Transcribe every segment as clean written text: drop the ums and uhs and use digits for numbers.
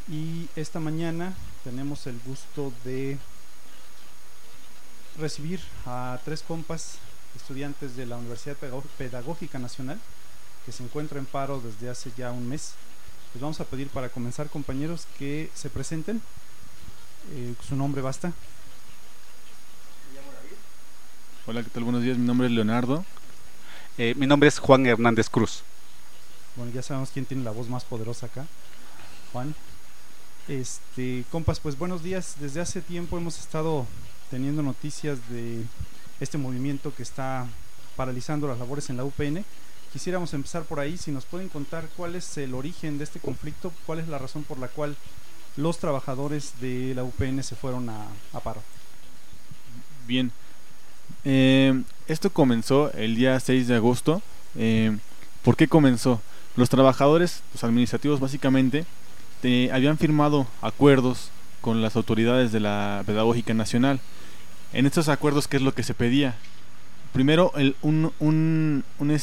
Y esta mañana tenemos el gusto de recibir a tres compas estudiantes de la Universidad Pedagógica Nacional que se encuentra en paro desde hace ya un mes. Les vamos a pedir para comenzar, compañeros, que se presenten. Su nombre basta. Hola, ¿qué tal? Buenos días, mi nombre es Leonardo. Mi nombre es Juan Hernández Cruz. Bueno, ya sabemos quién tiene la voz más poderosa acá. Juan. Compas, pues buenos días. Desde hace tiempo hemos estado teniendo noticias de este movimiento que está paralizando las labores en la UPN. Quisiéramos empezar por ahí, si nos pueden contar cuál es el origen de este conflicto, cuál es la razón por la cual los trabajadores de la UPN se fueron a paro. Bien, esto comenzó el día 6 de agosto. ¿Por qué comenzó? Los trabajadores, los administrativos básicamente, habían firmado acuerdos con las autoridades de la Pedagógica Nacional. En estos acuerdos, ¿qué es lo que se pedía? Primero, un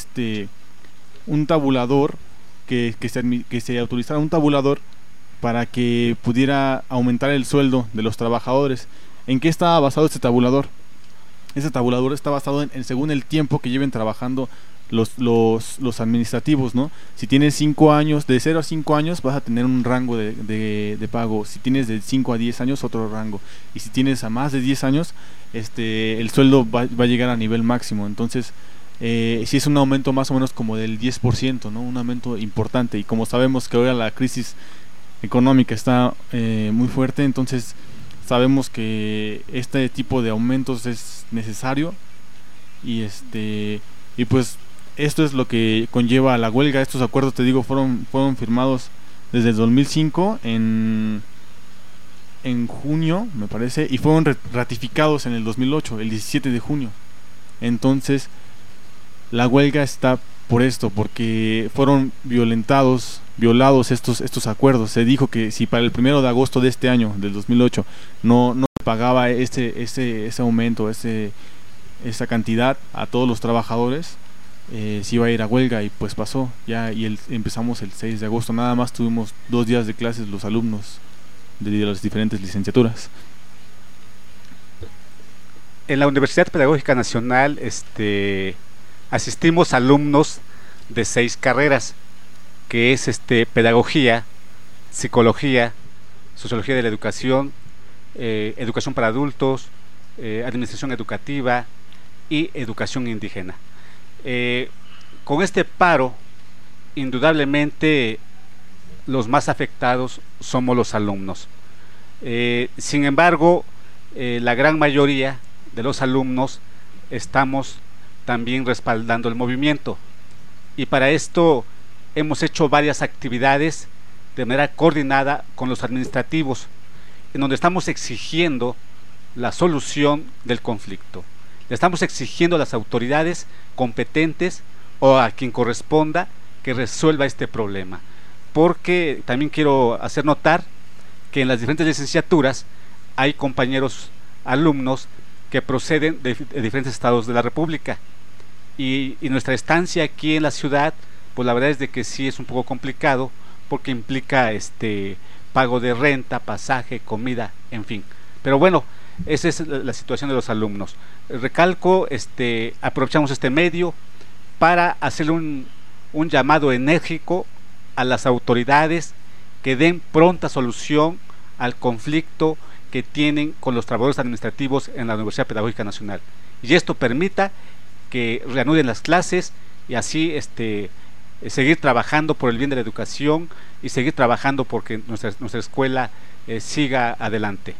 tabulador, que se autorizara un tabulador para que pudiera aumentar el sueldo de los trabajadores. ¿En qué estaba basado este tabulador? Ese tabulador está basado según el tiempo que lleven trabajando los administrativos, ¿no? Si tienes 5 años, de 0 a 5 años vas a tener un rango de pago. Si tienes de 5 a 10 años, otro rango. Y si tienes a más de 10 años, el sueldo va a llegar a nivel máximo. Entonces, sí es un aumento más o menos como del 10%, ¿no? Un aumento importante. Y como sabemos que ahora la crisis económica está muy fuerte, entonces sabemos que este tipo de aumentos es necesario. Y pues esto es lo que conlleva a la huelga. Estos acuerdos, te digo, fueron firmados desde el 2005 en junio, me parece, y fueron ratificados en el 2008, el 17 de junio. Entonces, la huelga está por esto, porque fueron violados estos acuerdos. Se dijo que si para el 1 de agosto de este año, del 2008, no pagaba ese aumento, esa cantidad a todos los trabajadores, se iba a ir a huelga, y pues pasó ya. Y empezamos el 6 de agosto. Nada más tuvimos 2 días de clases los alumnos de las diferentes licenciaturas. En la Universidad Pedagógica Nacional asistimos alumnos de 6 carreras, que es pedagogía, psicología, sociología de la educación, educación para adultos, administración educativa y educación indígena. Con este paro, indudablemente los más afectados somos los alumnos. Sin embargo, la gran mayoría de los alumnos estamos también respaldando el movimiento, y para esto hemos hecho varias actividades de manera coordinada con los administrativos, en donde estamos exigiendo la solución del conflicto. Le estamos exigiendo a las autoridades competentes o a quien corresponda que resuelva este problema, porque también quiero hacer notar que en las diferentes licenciaturas hay compañeros alumnos que proceden de diferentes estados de la República, y nuestra estancia aquí en la ciudad, pues la verdad es de que sí es un poco complicado, porque implica pago de renta, pasaje, comida, en fin. Pero bueno, esa es la situación de los alumnos. Recalco, aprovechamos este medio para hacerle un llamado enérgico a las autoridades que den pronta solución al conflicto que tienen con los trabajadores administrativos en la Universidad Pedagógica Nacional, y esto permita que reanuden las clases, y así seguir trabajando por el bien de la educación y seguir trabajando porque nuestra escuela siga adelante.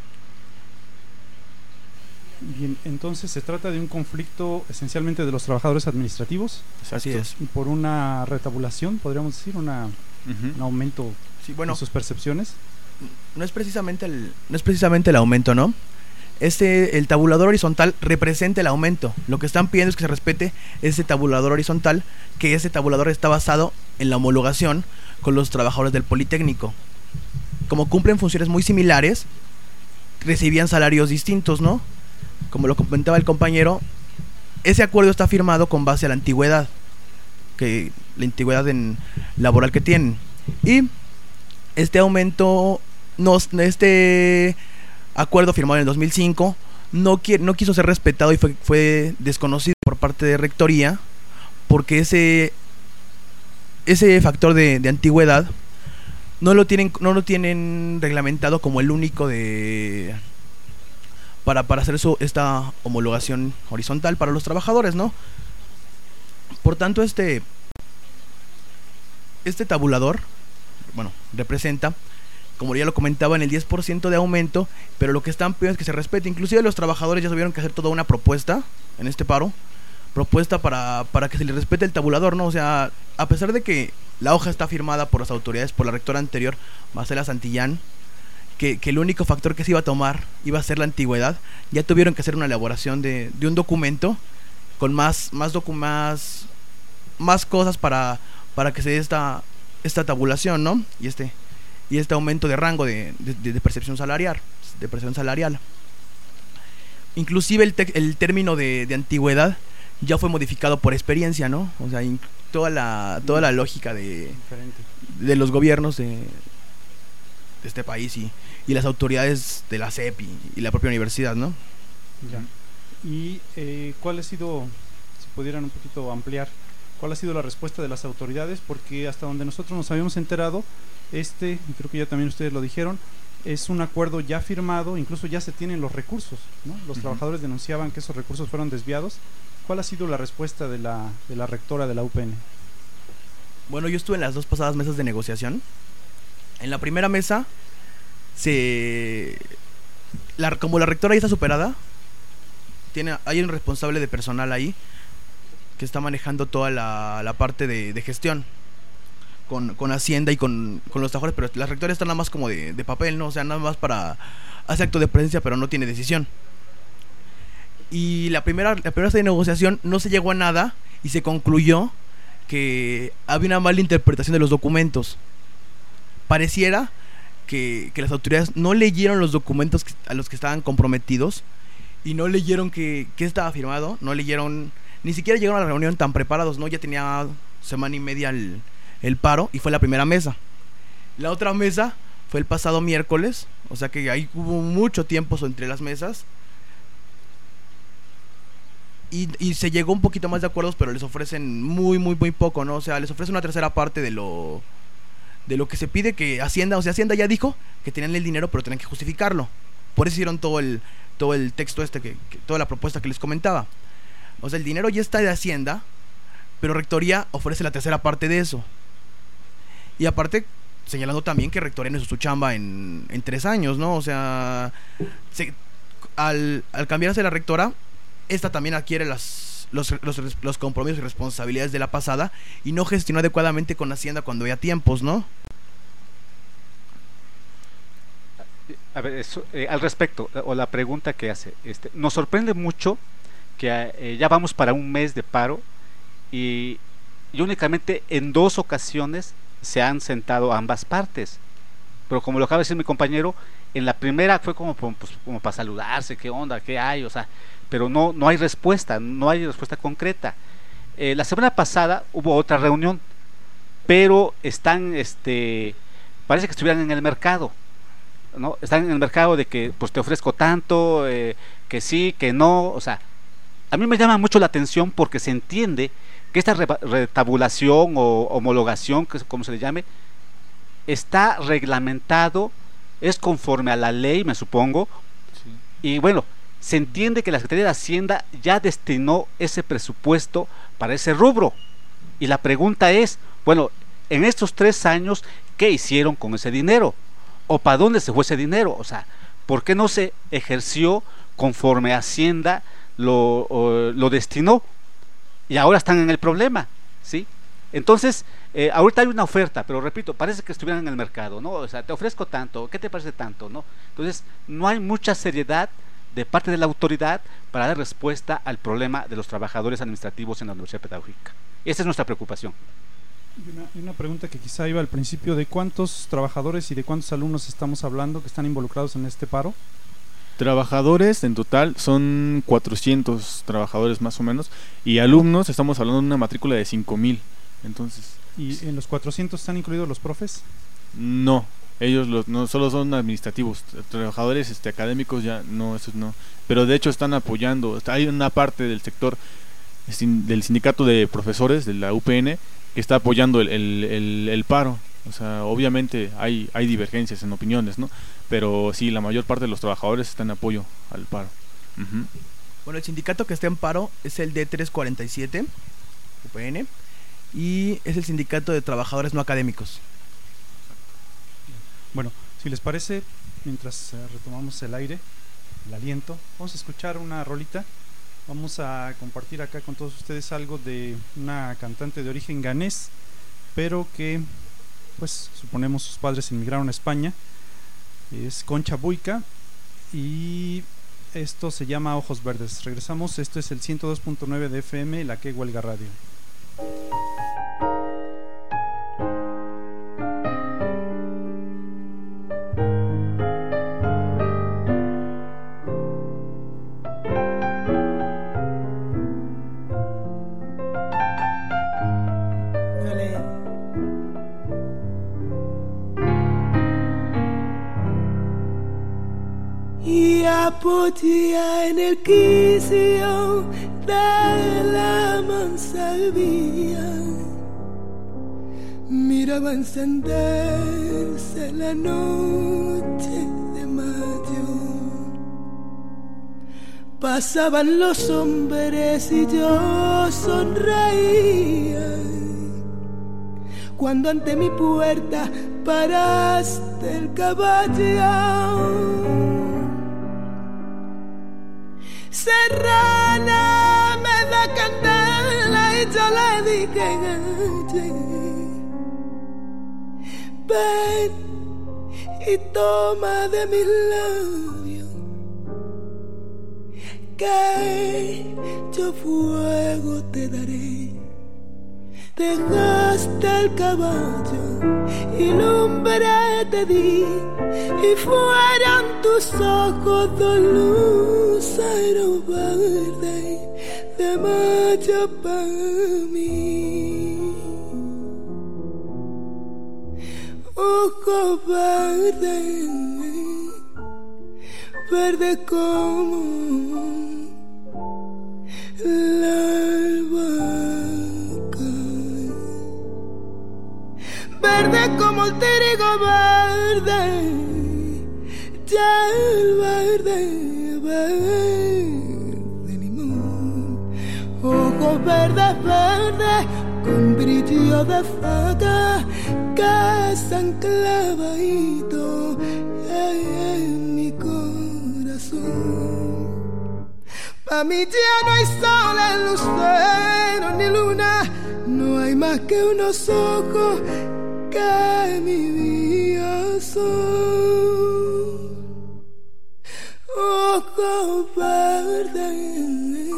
Bien, entonces se trata de un conflicto esencialmente de los trabajadores administrativos. Así es. Por una retabulación, podríamos decir, un aumento, sí, bueno, en sus percepciones. No es precisamente el aumento, ¿no? El tabulador horizontal representa el aumento. Lo que están pidiendo es que se respete ese tabulador horizontal, que ese tabulador está basado en la homologación con los trabajadores del Politécnico. Como cumplen funciones muy similares, recibían salarios distintos, ¿no? Como lo comentaba el compañero, ese acuerdo está firmado con base a la antigüedad, laboral que tienen. Y este aumento, este acuerdo firmado en el 2005 no quiso ser respetado y fue desconocido por parte de Rectoría, porque ese factor de antigüedad no lo tienen reglamentado como el único para hacer esta homologación horizontal para los trabajadores, ¿no? Por tanto, este tabulador, bueno, representa, como ya lo comentaba, en el 10% de aumento, pero lo que están pidiendo es que se respete. Inclusive los trabajadores ya tuvieron que hacer toda una propuesta en este paro, propuesta para que se les respete el tabulador, ¿no? O sea, a pesar de que la hoja está firmada por las autoridades, por la rectora anterior, Marcela Santillán, que el único factor que se iba a tomar iba a ser la antigüedad, ya tuvieron que hacer una elaboración de un documento con más cosas para que se dé esta tabulación, ¿no? Y este aumento de rango de percepción salarial. Inclusive el término de antigüedad ya fue modificado por experiencia, ¿no? O sea, toda la lógica de los gobiernos de este país y las autoridades de la SEP y la propia universidad, ¿no? Ya. Y ¿cuál ha sido, si pudieran un poquito ampliar, cuál ha sido la respuesta de las autoridades? Porque hasta donde nosotros nos habíamos enterado, y creo que ya también ustedes lo dijeron, es un acuerdo ya firmado, incluso ya se tienen los recursos, ¿no? Los trabajadores denunciaban que esos recursos fueron desviados. ¿Cuál ha sido la respuesta de la rectora de la UPN? Bueno, yo estuve en las dos pasadas mesas de negociación. En la primera mesa, como la rectora ya está superada, hay un responsable de personal ahí que está manejando toda la parte de gestión con Hacienda y con los trabajadores, pero la rectora está nada más como de papel, ¿no? O sea, nada más hace acto de presencia, pero no tiene decisión. Y la primera sesión de negociación no se llegó a nada y se concluyó que había una mala interpretación de los documentos. Pareciera que las autoridades no leyeron los documentos a los que estaban comprometidos y no leyeron qué estaba firmado, no leyeron, ni siquiera llegaron a la reunión tan preparados, ¿no? Ya tenía semana y media el paro y fue la primera mesa. La otra mesa fue el pasado miércoles, o sea que ahí hubo mucho tiempo entre las mesas. Y se llegó un poquito más de acuerdos, pero les ofrecen muy poco, ¿no? O sea, les ofrecen una tercera parte de lo que se pide que Hacienda, o sea, Hacienda ya dijo que tenían el dinero, pero tenían que justificarlo. Por eso hicieron todo el texto toda la propuesta que les comentaba. O sea, el dinero ya está de Hacienda, pero Rectoría ofrece la tercera parte de eso. Y aparte, señalando también que Rectoría no hizo su chamba en 3 años, ¿no? O sea, al cambiarse la rectora, esta también adquiere los compromisos y responsabilidades de la pasada y no gestionó adecuadamente con Hacienda cuando había tiempos, ¿no? A ver, al respecto, o la pregunta que hace, nos sorprende mucho que ya vamos para un mes de paro y únicamente en 2 ocasiones se han sentado ambas partes, pero como lo acaba de decir mi compañero, en la primera fue como para saludarse, qué onda, qué hay, o sea, pero no hay respuesta concreta. La semana pasada hubo otra reunión, pero están, parece que estuvieran en el mercado, ¿no? Están en el mercado de que pues te ofrezco tanto, que sí, que no, o sea, a mí me llama mucho la atención porque se entiende que esta retabulación o homologación, que como se le llame, está reglamentado, es conforme a la ley, me supongo, sí. Y bueno, se entiende que la Secretaría de Hacienda ya destinó ese presupuesto para ese rubro. Y la pregunta es, bueno, en estos 3 años, ¿qué hicieron con ese dinero? ¿O para dónde se fue ese dinero? O sea, ¿por qué no se ejerció conforme Hacienda lo destinó? Y ahora están en el problema, ¿sí? Entonces, ahorita hay una oferta, pero repito, parece que estuvieran en el mercado, ¿no? O sea, te ofrezco tanto, ¿qué te parece tanto, no? Entonces, no hay mucha seriedad de parte de la autoridad para dar respuesta al problema de los trabajadores administrativos en la Universidad Pedagógica. Esa es nuestra preocupación. Y una pregunta que quizá iba al principio, ¿de cuántos trabajadores y de cuántos alumnos estamos hablando que están involucrados en este paro? Trabajadores en total son 400 trabajadores más o menos, y alumnos estamos hablando de una matrícula de 5,000. Entonces, ¿y en los 400 están incluidos los profes? No, Ellos no solo son administrativos, trabajadores académicos ya no, esos no. Pero de hecho están apoyando, hay una parte del sector del sindicato de profesores de la UPN que está apoyando el paro. O sea, obviamente hay divergencias en opiniones, ¿no? Pero sí, la mayor parte de los trabajadores están en apoyo al paro. Uh-huh. Bueno, el sindicato que está en paro es el D347 UPN y es el sindicato de trabajadores no académicos. Bueno, si les parece, mientras retomamos el aire, el aliento, vamos a escuchar una rolita. Vamos a compartir acá con todos ustedes algo de una cantante de origen ganés, pero que, pues, suponemos sus padres emigraron a España. Es Concha Buica y esto se llama Ojos Verdes. Regresamos, esto es el 102.9 de FM, la que huelga radio. Apoya en el quicio de la mansardia, miraba encenderse la noche de mayo. Pasaban los hombres y yo sonreía cuando ante mi puerta paraste el caballo. Serrana me da candela y yo le dije, ven y toma de mis labios, que yo fuego te daré. Dejaste el caballo y lumbre te di, y fueron tus ojos dos luceros verdes de mayo para mí. Ojos verdes, verdes como la albahaca, verde como el trigo verde, ya el verde, verde limón. Ojos verdes, verdes, con brillo de faca, que se han clavadito en mi corazón. Pa' mí ya no hay sol, lucero ni luna, no hay más que unos ojos que mi vida son. Ojos verdes,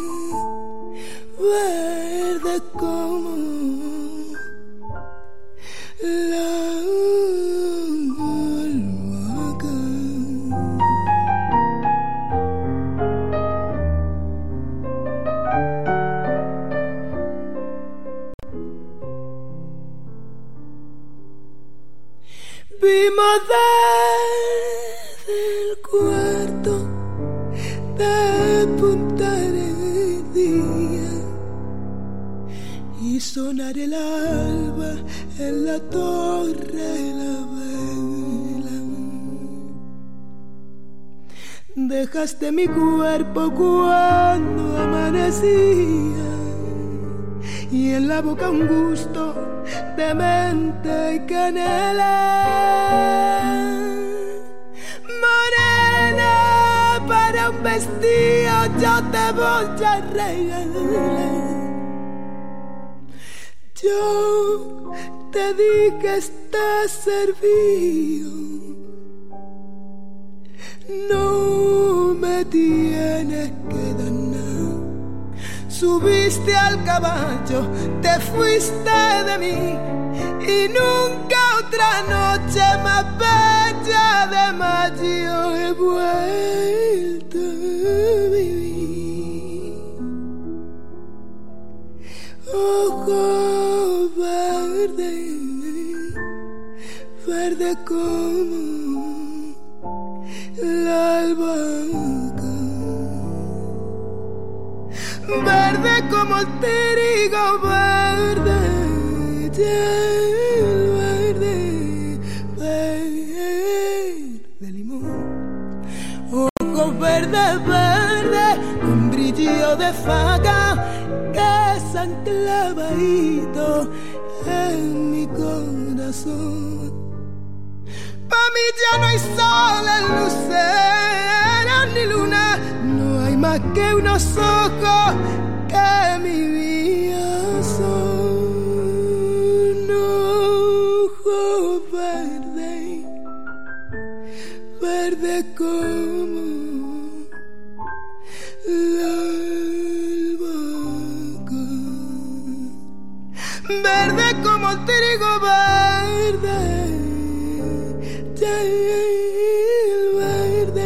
verdes como la albahaca. Vimos desde el cuarto de Punta Arenas y sonar el alba en la torre de la vela. Dejaste mi cuerpo cuando amanecía y en la boca un gusto de menta y canela. Morena, para un vestido yo te voy a regalar. Yo te di que estás servido, no me tienes que dar nada. Subiste al caballo, te fuiste de mí y nunca otra noche más bella de mayo he vuelto a vivir. Ojos verdes, verdes verde como la albahaca, verde como el trigo verde, el verde, verde limón, ojos verde, verde, con brillo de faca que se han clavadito en mi corazón. Pa' mí ya no hay sol, lucero ni luna, no hay más que unos ojos que mi vida son. Ojos verdes, verde como la albahaca, verde como el trigo verde, el verde,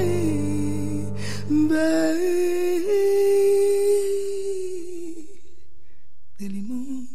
verde limón.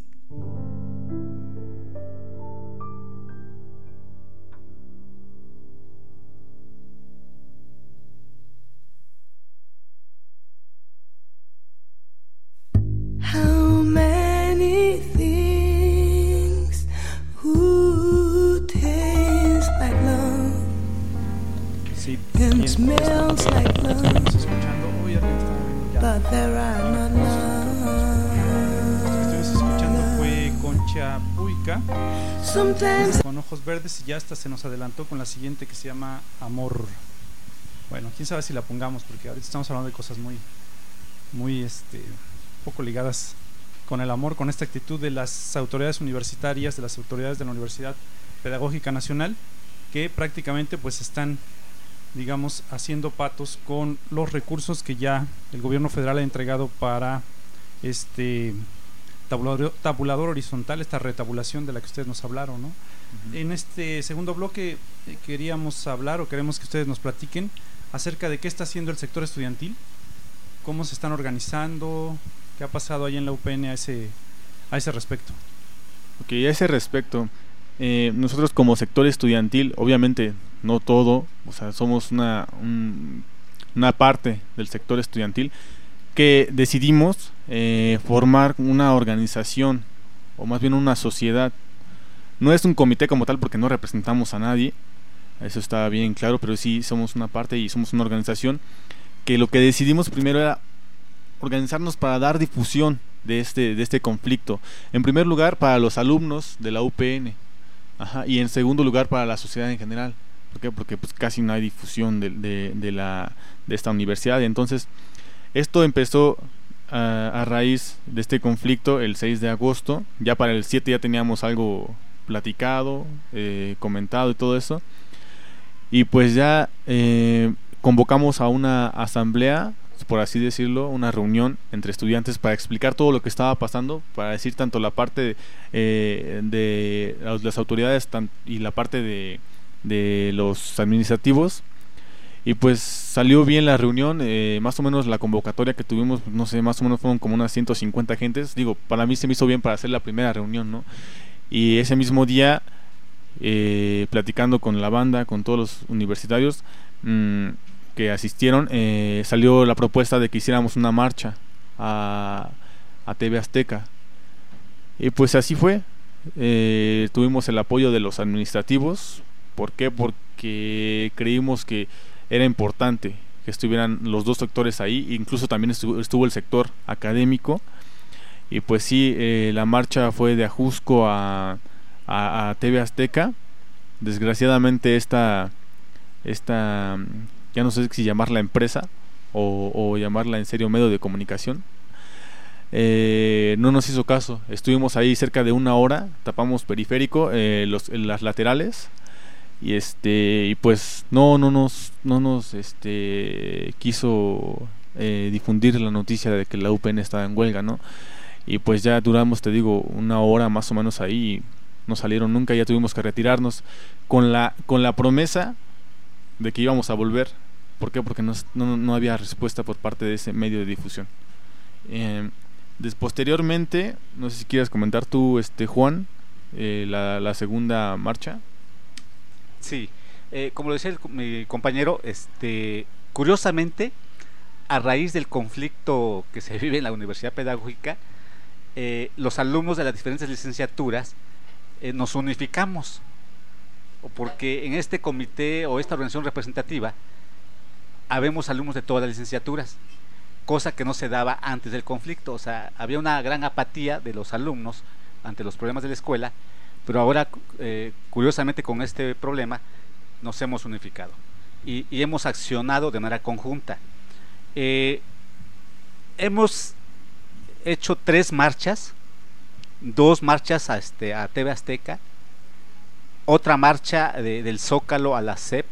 How many things would taste like love Sí, and bien, smells like love, estamos escuchando. Uy, alguien está viendo ya. but there are no Lo que estuvimos escuchando love. fue Concha Puica Sometimes con ojos verdes y ya hasta se nos adelantó con la siguiente que se llama Amor. Bueno, quién sabe si la pongamos porque ahorita estamos hablando de cosas muy poco ligadas con el amor, con esta actitud de las autoridades universitarias, de las autoridades de la Universidad Pedagógica Nacional, que prácticamente pues están, digamos, haciendo patos con los recursos que ya el gobierno federal ha entregado para este tabulador horizontal, esta retabulación de la que ustedes nos hablaron, ¿no? En este segundo bloque queríamos hablar o queremos que ustedes nos platiquen acerca de qué está haciendo el sector estudiantil, cómo se están organizando, qué ha pasado ahí en la UPN a ese respecto. Ok, a ese respecto, nosotros como sector estudiantil, obviamente no todo, o sea, somos una parte del sector estudiantil que decidimos formar una organización, o más bien una sociedad. No es un comité como tal porque no representamos a nadie, eso está bien claro, pero sí somos una parte y somos una organización que lo que decidimos primero era organizarnos para dar difusión de este conflicto. En primer lugar para los alumnos de la UPN, y en segundo lugar para la sociedad en general. ¿Por qué? Porque pues casi no hay difusión de esta universidad. Entonces esto empezó a raíz de este conflicto el 6 de agosto. Ya para el 7 ya teníamos algo platicado, comentado y todo eso. Y pues ya convocamos a una asamblea, por así decirlo, una reunión entre estudiantes para explicar todo lo que estaba pasando, para decir tanto la parte de las autoridades y la parte de los administrativos. Y pues salió bien la reunión, más o menos la convocatoria que tuvimos, no sé, más o menos fueron como unas 150 gentes. Digo, para mí se me hizo bien para hacer la primera reunión, ¿no? Y ese mismo día, platicando con la banda, con todos los universitarios que asistieron, salió la propuesta de que hiciéramos una marcha a TV Azteca. Y pues así fue. Tuvimos el apoyo de los administrativos. ¿Por qué? Porque creímos que era importante que estuvieran los dos sectores ahí, incluso también estuvo el sector académico. Y pues sí, la marcha fue de Ajusco a TV Azteca. Desgraciadamente esta ya no sé si llamarla empresa o llamarla en serio medio de comunicación, no nos hizo caso. Estuvimos ahí cerca de una hora, tapamos periférico, las laterales, y pues no nos quiso difundir la noticia de que la UPN estaba en huelga, ¿no? Y pues ya duramos, te digo, una hora más o menos ahí y no salieron nunca. Ya tuvimos que retirarnos con la promesa de que íbamos a volver. ¿Por qué? Porque no había respuesta por parte de ese medio de difusión. Posteriormente, no sé si quieres comentar tú, Juan, la segunda marcha. Sí, como lo decía mi compañero, curiosamente, a raíz del conflicto que se vive en la Universidad Pedagógica, los alumnos de las diferentes licenciaturas nos unificamos, porque en este comité o esta organización representativa habemos alumnos de todas las licenciaturas, cosa que no se daba antes del conflicto. O sea, había una gran apatía de los alumnos ante los problemas de la escuela, pero ahora curiosamente con este problema nos hemos unificado y hemos accionado de manera conjunta. Hemos hecho 3 marchas, 2 marchas a TV Azteca, otra marcha del Zócalo a la SEP.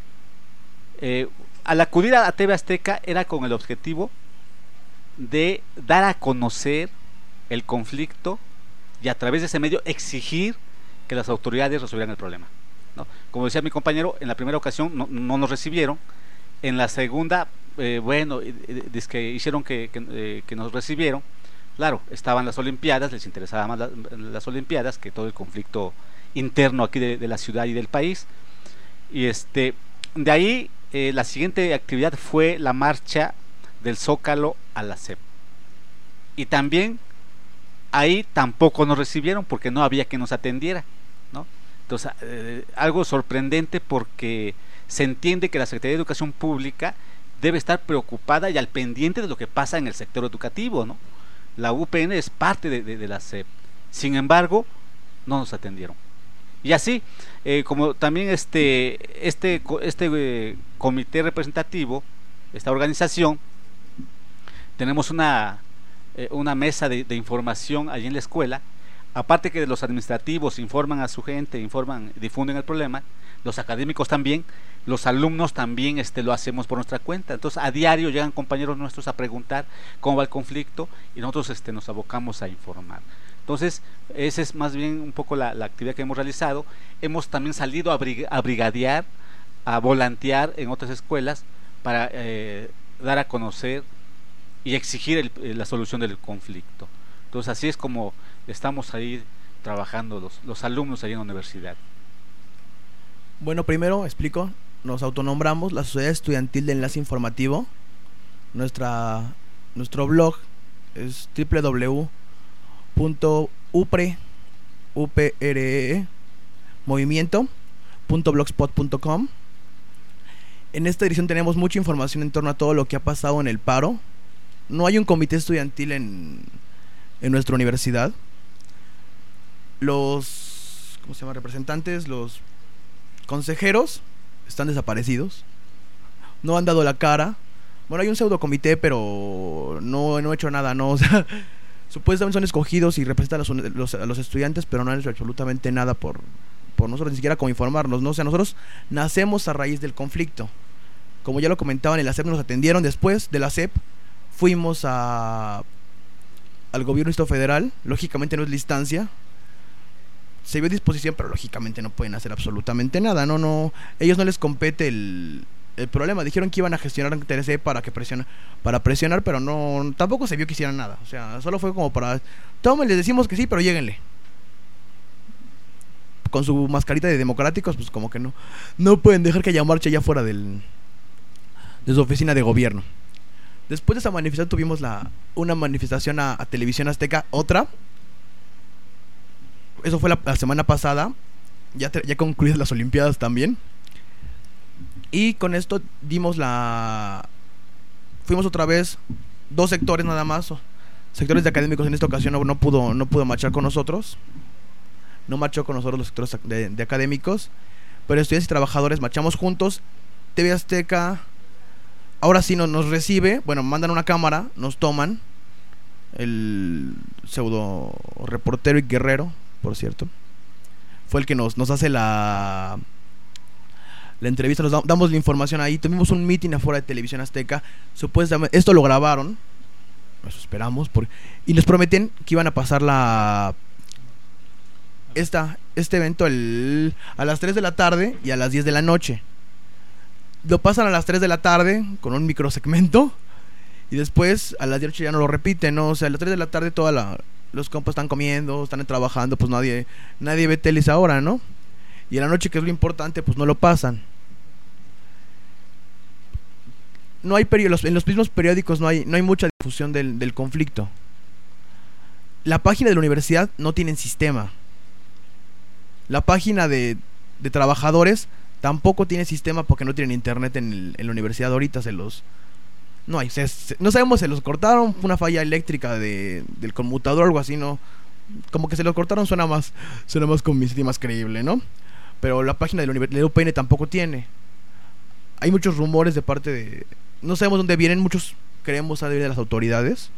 Al acudir a TV Azteca era con el objetivo de dar a conocer el conflicto y a través de ese medio exigir que las autoridades resolvieran el problema, ¿no? Como decía mi compañero, en la primera ocasión no nos recibieron, en la segunda, desde que hicieron que nos recibieron. Claro, estaban las Olimpiadas, les interesaba más las Olimpiadas que todo el conflicto interno aquí de la ciudad y del país. Y de ahí la siguiente actividad fue la marcha del Zócalo a la SEP. Y también ahí tampoco nos recibieron porque no había quien nos atendiera, ¿no? Entonces, algo sorprendente, porque se entiende que la Secretaría de Educación Pública debe estar preocupada y al pendiente de lo que pasa en el sector educativo, ¿no? La UPN es parte de la SEP. Sin embargo, no nos atendieron. Y así, como también este comité representativo, esta organización, tenemos una mesa de información allí en la escuela. Aparte que los administrativos informan a su gente, difunden el problema, los académicos también, los alumnos también lo hacemos por nuestra cuenta. Entonces a diario llegan compañeros nuestros a preguntar cómo va el conflicto y nosotros nos abocamos a informar. Entonces esa es más bien un poco la actividad que hemos realizado. Hemos también salido a brigadear, a volantear en otras escuelas para dar a conocer y exigir la solución del conflicto. Entonces así es como estamos ahí trabajando los alumnos ahí en la universidad. Bueno, primero explico, nos autonombramos la Sociedad Estudiantil de Enlace Informativo. Nuestro blog es www.upremovimiento.blogspot.com. En esta edición tenemos mucha información en torno a todo lo que ha pasado en el paro. No hay un comité estudiantil en nuestra universidad. Los representantes, los consejeros están desaparecidos, no han dado la cara. Bueno, hay un pseudo comité, pero no ha hecho nada, ¿no? O sea, supuestamente son escogidos y representan a los estudiantes, pero no han hecho absolutamente nada por nosotros, ni siquiera como informarnos, ¿no? O sea, nosotros nacemos a raíz del conflicto. Como ya lo comentaban, en la SEP nos atendieron. Después de la SEP fuimos al gobierno federal. Lógicamente no es la instancia, se vio disposición, pero lógicamente no pueden hacer absolutamente nada. No, ellos no les compete el problema. Dijeron que iban a gestionar ante TLC para presionar, pero no, tampoco se vio que hicieran nada. O sea, solo fue como para tomen, les decimos que sí, pero lléguenle. Con su mascarita de democráticos, pues como que no pueden dejar que haya marcha allá fuera de su oficina de gobierno. Después de esa manifestación tuvimos una manifestación a Televisión Azteca, otra. Eso fue la semana pasada. Ya concluidas las Olimpiadas también. Y con esto fuimos otra vez 2 sectores nada más. Sectores de académicos en esta ocasión no pudo marchar con nosotros. No marchó con nosotros los sectores de académicos. Pero estudiantes y trabajadores marchamos juntos. TV Azteca ahora sí nos recibe. Bueno, mandan una cámara, nos toman. El pseudo reportero y guerrero, por cierto, fue el que nos hace la entrevista, nos damos la información ahí. Tuvimos un meeting afuera de Televisión Azteca. Supuestamente, esto lo grabaron, eso esperamos, y nos prometen que iban a pasar este evento a las 3 de la tarde y a las 10 de la noche. Lo pasan a las 3 de la tarde con un microsegmento y después a las 10 ya no lo repiten, ¿no? O sea, a las 3 de la tarde los compas están comiendo, están trabajando, pues nadie ve teles ahora, ¿no? y en la noche, que es lo importante, pues no lo pasan. No hay en los mismos periódicos no hay mucha difusión del conflicto. La página de la universidad no tiene sistema. La página de trabajadores tampoco tiene sistema porque no tienen internet en la universidad. Ahorita no hay, no sabemos, se los cortaron, una falla eléctrica del conmutador o algo así, ¿no? Como que se los cortaron, suena más convincente y más creíble, ¿no? Pero la página de la UPN tampoco tiene. Hay muchos rumores de parte de... No sabemos dónde vienen, muchos creemos saber de las autoridades.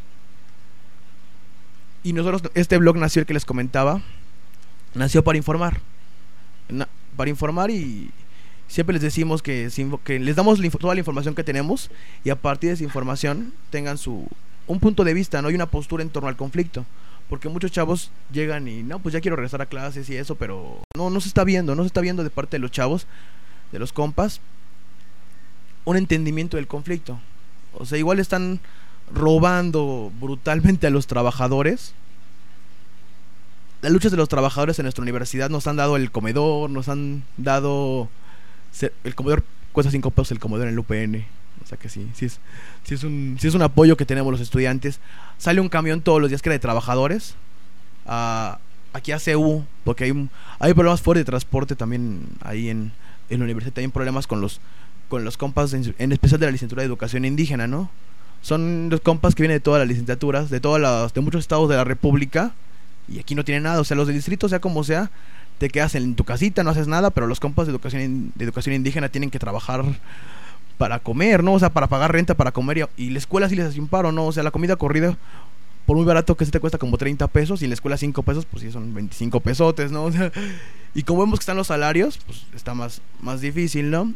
Y nosotros, este blog nació, el que les comentaba, nació para informar. Para informar, y siempre les decimos que les damos toda la información que tenemos, y a partir de esa información tengan un punto de vista, ¿no? Y una postura en torno al conflicto. Porque muchos chavos llegan y, no, pues ya quiero regresar a clases y eso, pero no se está viendo de parte de los chavos, de los compas, un entendimiento del conflicto. O sea, igual están robando brutalmente a los trabajadores. Las luchas de los trabajadores en nuestra universidad nos han dado el comedor, nos han dado... El comedor cuesta 5 pesos, el comedor en el UPN. O sea que sí es un apoyo que tenemos los estudiantes. Sale un camión todos los días que era de trabajadores aquí a CU, porque hay problemas fuertes de transporte también ahí en la universidad. Hay problemas con los compas, en especial de la licenciatura de educación indígena, ¿no? Son los compas que vienen de todas las licenciaturas, de muchos estados de la república, y aquí no tienen nada. O sea, los del distrito, sea como sea, te quedas en tu casita, no haces nada, pero los compas de educación indígena tienen que trabajar para comer, ¿no? O sea, para pagar renta, para comer, y la escuela sí les hace un paro, ¿no? O sea, la comida corrida, por muy barato que se te cuesta como 30 pesos, y en la escuela 5 pesos, pues sí son 25 pesotes, ¿no? O sea, y como vemos que están los salarios, pues está más difícil, ¿no?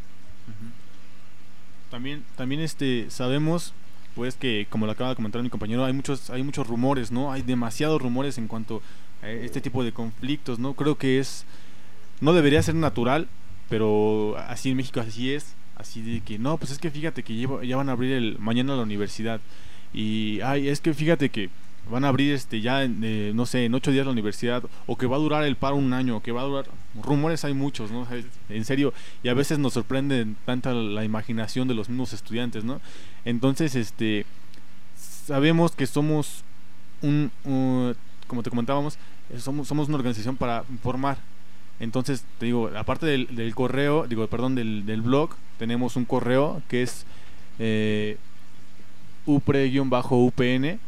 También sabemos, pues, que como lo acaba de comentar mi compañero, hay muchos rumores, ¿no? Hay demasiados rumores en cuanto a este tipo de conflictos, ¿no? Creo que no debería ser natural, pero así en México así es. Así de que, no, pues es que fíjate que ya van a abrir mañana la universidad. Y, es que fíjate que van a abrir ya, no sé, en 8 días la universidad. O que va a durar el paro un año, o que va a durar... Rumores hay muchos, ¿no? En serio, y a veces nos sorprende tanta la imaginación de los mismos estudiantes, ¿no? Entonces, sabemos que somos como te comentábamos, somos una organización para informar. Entonces, te digo, aparte del correo, del blog, tenemos un correo que es upre-upn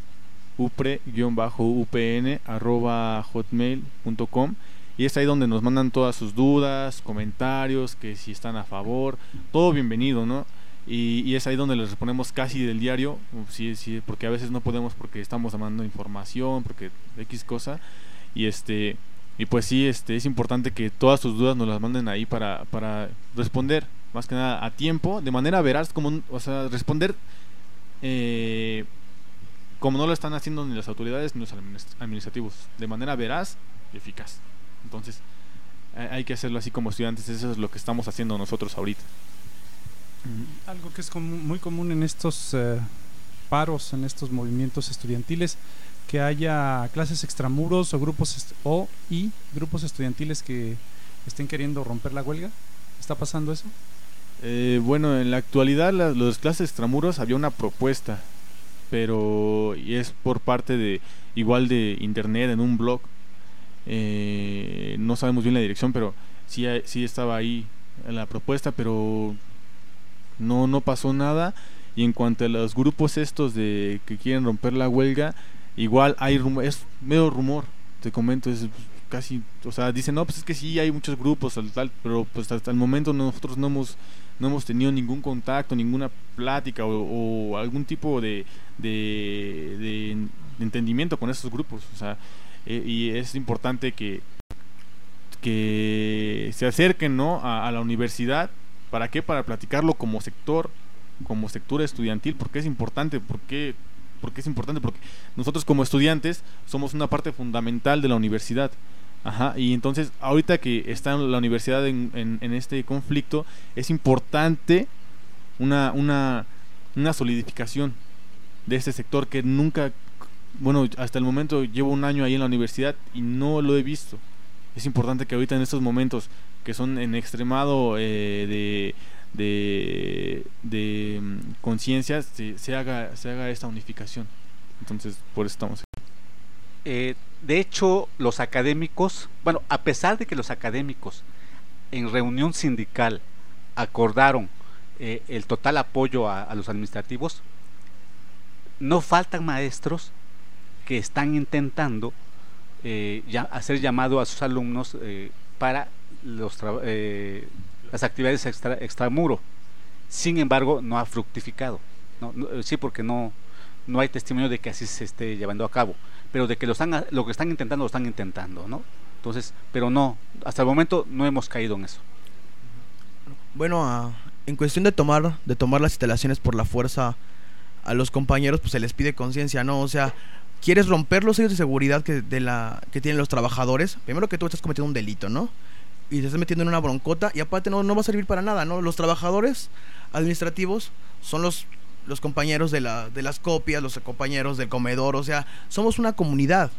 @hotmail.com, y es ahí donde nos mandan todas sus dudas, comentarios, que si están a favor, todo bienvenido, ¿no? Y es ahí donde les respondemos casi del diario, sí, porque a veces no podemos porque estamos mandando información, porque X cosa, y pues sí, es importante que todas sus dudas nos las manden ahí para responder, más que nada a tiempo, de manera veraz, o sea, responder como no lo están haciendo ni las autoridades ni los administrativos, de manera veraz y eficaz. Entonces, hay que hacerlo así como estudiantes, eso es lo que estamos haciendo nosotros ahorita. Algo que es muy común en estos paros, en estos movimientos estudiantiles, que haya clases extramuros o grupos estudiantiles que estén queriendo romper la huelga. ¿Está pasando eso? Bueno, en la actualidad las clases extramuros había una propuesta, pero y es por parte de internet, en un blog. No sabemos bien la dirección, pero sí estaba ahí la propuesta, pero no pasó nada. Y en cuanto a los grupos estos de que quieren romper la huelga, igual hay es medio rumor, te comento, es casi, o sea, dicen, no, pues es que sí hay muchos grupos tal, pero pues hasta el momento nosotros no hemos tenido ningún contacto, ninguna plática o algún tipo de entendimiento con esos grupos. O sea, y es importante que se acerquen, ¿no?, a la universidad. ¿Para qué? Para platicarlo como sector estudiantil. Porque es importante, porque es importante, porque nosotros como estudiantes somos una parte fundamental de la universidad. Ajá, y entonces ahorita que está la universidad en este conflicto, es importante una solidificación de este sector que nunca, bueno, hasta el momento llevo un año ahí en la universidad y no lo he visto. es importante que ahorita en estos momentos que son en extremado de conciencia se haga esta unificación. Entonces, por eso estamos aquí. De hecho, los académicos, bueno, a pesar de que los académicos en reunión sindical acordaron el total apoyo a los administrativos, no faltan maestros que están intentando hacer llamado a sus alumnos para las actividades extramuro. Sin embargo, no ha fructificado, sí, porque no hay testimonio de que así se esté llevando a cabo, pero de que lo que están intentando, ¿no? Entonces, pero no, hasta el momento no hemos caído en eso. Bueno, en cuestión de tomar las instalaciones por la fuerza a los compañeros, pues se les pide conciencia, ¿no? O sea, quieres romper los sellos de seguridad que tienen los trabajadores, primero que tú estás cometiendo un delito, ¿no? Y te estás metiendo en una broncota y aparte no va a servir para nada, ¿no? Los trabajadores administrativos son los compañeros de las copias, los compañeros del comedor, o sea, somos una comunidad.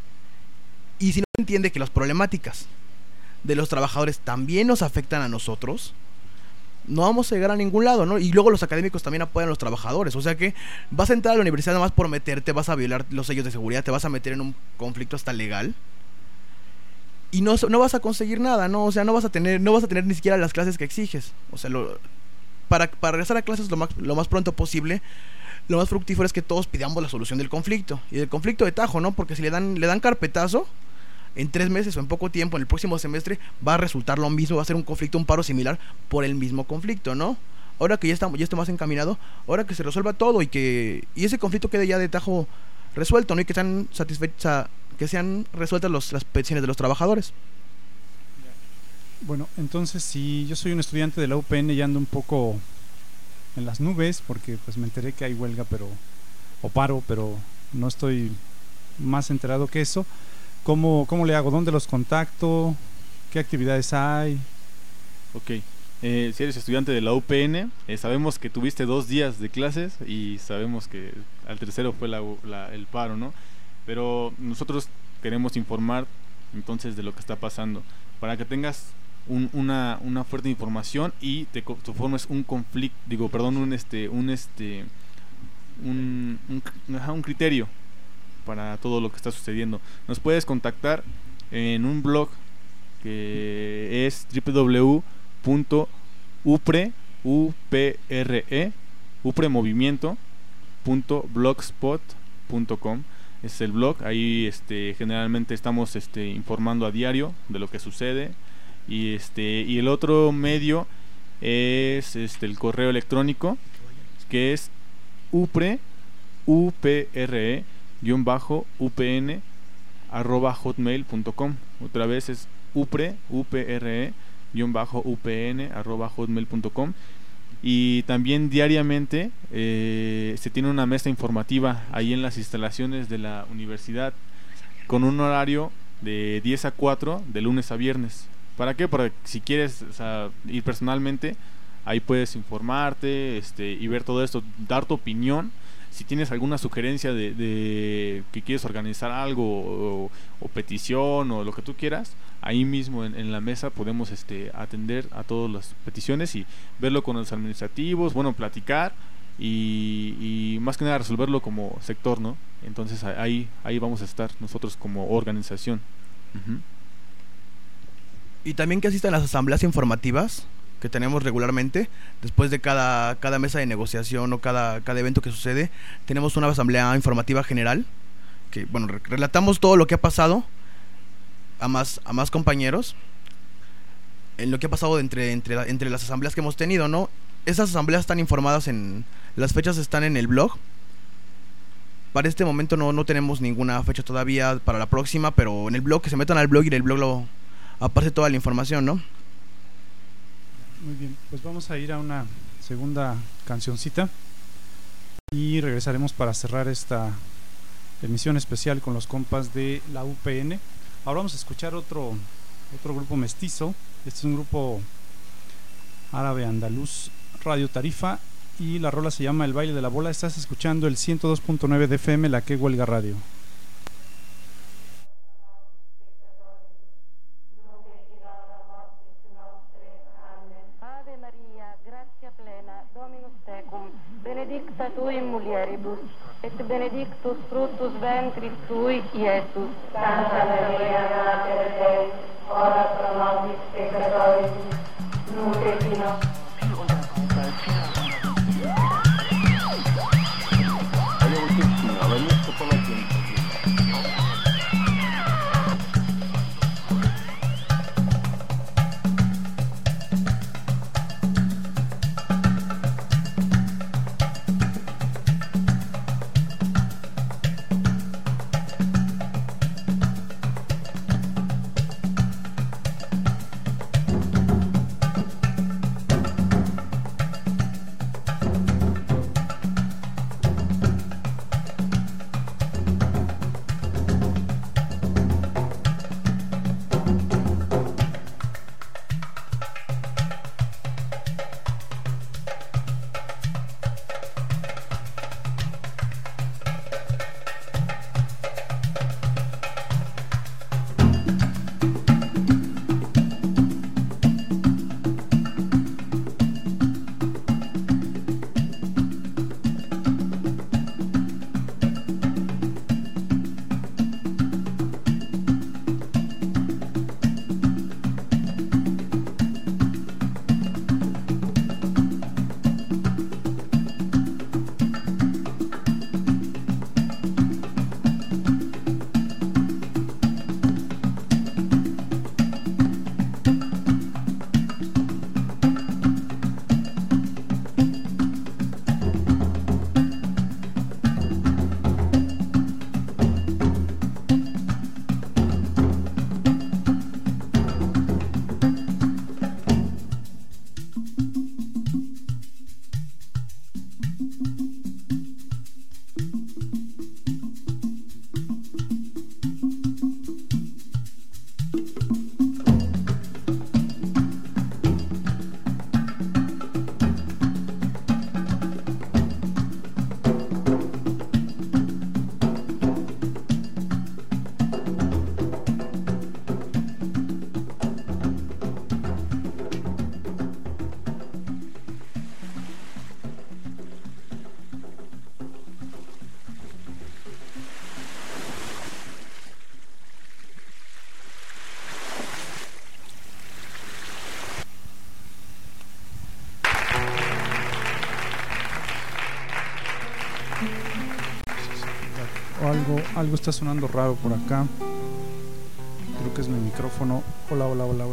Y si no se entiende que las problemáticas de los trabajadores también nos afectan a nosotros, no vamos a llegar a ningún lado, ¿no? Y luego los académicos también apoyan a los trabajadores, o sea que vas a entrar a la universidad nada más por meterte, vas a violar los sellos de seguridad, te vas a meter en un conflicto hasta legal y no vas a conseguir nada, ¿no? O sea, no vas a tener ni siquiera las clases que exiges. O sea, para regresar a clases lo más pronto posible, lo más fructífero es que todos pidamos la solución del conflicto, y del conflicto de tajo, ¿no? Porque si le dan carpetazo en 3 meses o en poco tiempo, en el próximo semestre va a resultar lo mismo, va a ser un conflicto, un paro similar por el mismo conflicto, ¿no? Ahora que ya está más encaminado, ahora que se resuelva todo y ese conflicto quede ya de tajo resuelto, ¿no? Y que sean resueltas las peticiones de los trabajadores. Bueno, entonces si yo soy un estudiante de la UPN y ando un poco en las nubes, porque pues me enteré que hay huelga o paro, pero no estoy más enterado que eso, ¿cómo le hago? ¿Dónde los contacto? ¿Qué actividades hay? Ok, si eres estudiante de la UPN, sabemos que tuviste 2 días de clases y sabemos que al tercero fue el paro, ¿no? Pero nosotros queremos informar entonces de lo que está pasando, para que tengas una fuerte información y te formes un criterio para todo lo que está sucediendo. Nos puedes contactar en un blog que es upremovimiento.blogspot.com. Es el blog, ahí generalmente estamos informando a diario de lo que sucede, y el otro medio es el correo electrónico, que es upre-upn@hotmail.com. Otra vez es upre-upn@hotmail.com. Y también diariamente se tiene una mesa informativa ahí en las instalaciones de la universidad, con un horario de 10 a 4 de lunes a viernes. ¿Para qué? Para si quieres ir personalmente, ahí puedes informarte y ver todo esto, dar tu opinión. Si tienes alguna sugerencia de que quieres organizar algo o petición o lo que tú quieras, ahí mismo en la mesa podemos atender a todas las peticiones y verlo con los administrativos, bueno, platicar y más que nada resolverlo como sector, ¿no? Entonces ahí vamos a estar nosotros como organización. Uh-huh. Y también que asistan a las asambleas informativas que tenemos regularmente. Después de cada mesa de negociación o cada evento que sucede, tenemos una asamblea informativa general que, bueno, relatamos todo lo que ha pasado a más compañeros en lo que ha pasado entre las asambleas que hemos tenido, ¿no? Esas asambleas están informadas, las fechas están en el blog. Para este momento no tenemos ninguna fecha todavía para la próxima, pero en el blog, que se metan al blog y en el blog aparece toda la información, ¿no? Muy bien, pues vamos a ir a una segunda cancioncita y regresaremos para cerrar esta emisión especial con los compas de la UPN. Ahora vamos a escuchar otro grupo mestizo. Este es un grupo árabe andaluz, Radio Tarifa, y la rola se llama El Baile de la Bola. Estás escuchando el 102.9 de FM, La Que Huelga Radio. gratia plena, Dominus tecum, benedicta tui in mulieribus, et benedictus fructus ventris tui, Iesus. Santa Maria, Mater Dei, ora pro nobis peccatoribus, nunc et in Algo está sonando raro por acá. Creo que es mi micrófono. Hola.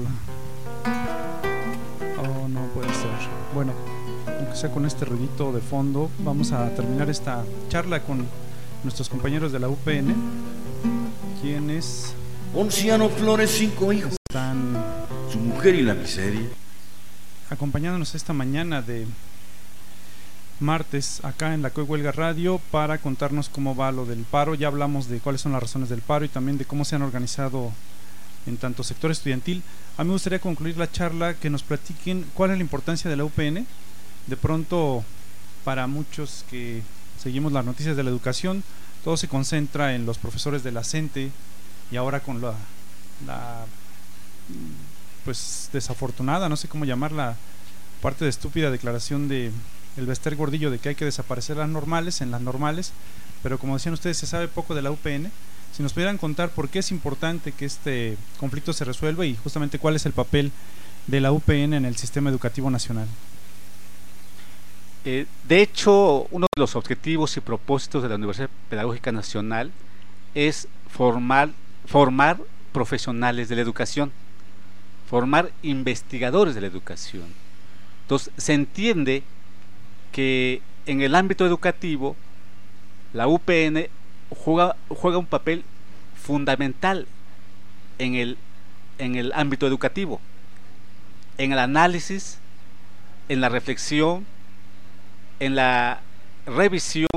Oh, no puede ser. Bueno, aunque sea con este ruidito de fondo, vamos a terminar esta charla con nuestros compañeros de la UPN, quienes Ponciano Flores, 5 hijos, están su mujer y la miseria, acompañándonos esta mañana de martes acá en la COE Huelga Radio para contarnos cómo va lo del paro. Ya hablamos de cuáles son las razones del paro y también de cómo se han organizado en tanto sector estudiantil. A mí me gustaría concluir la charla que nos platiquen cuál es la importancia de la UPN. De pronto, para muchos que seguimos las noticias de la educación, todo se concentra en los profesores de la CENTE y ahora con la pues desafortunada, no sé cómo llamarla, parte de estúpida declaración de el Bester Gordillo de que hay que desaparecer las normales en las normales, pero como decían ustedes, se sabe poco de la UPN. Si nos pudieran contar por qué es importante que este conflicto se resuelva y justamente cuál es el papel de la UPN en el sistema educativo nacional. De hecho, uno de los objetivos y propósitos de la Universidad Pedagógica Nacional es formar profesionales de la educación, formar investigadores de la educación. Entonces, se entiende que en el ámbito educativo la UPN juega un papel fundamental en el ámbito educativo, en el análisis, en la reflexión, en la revisión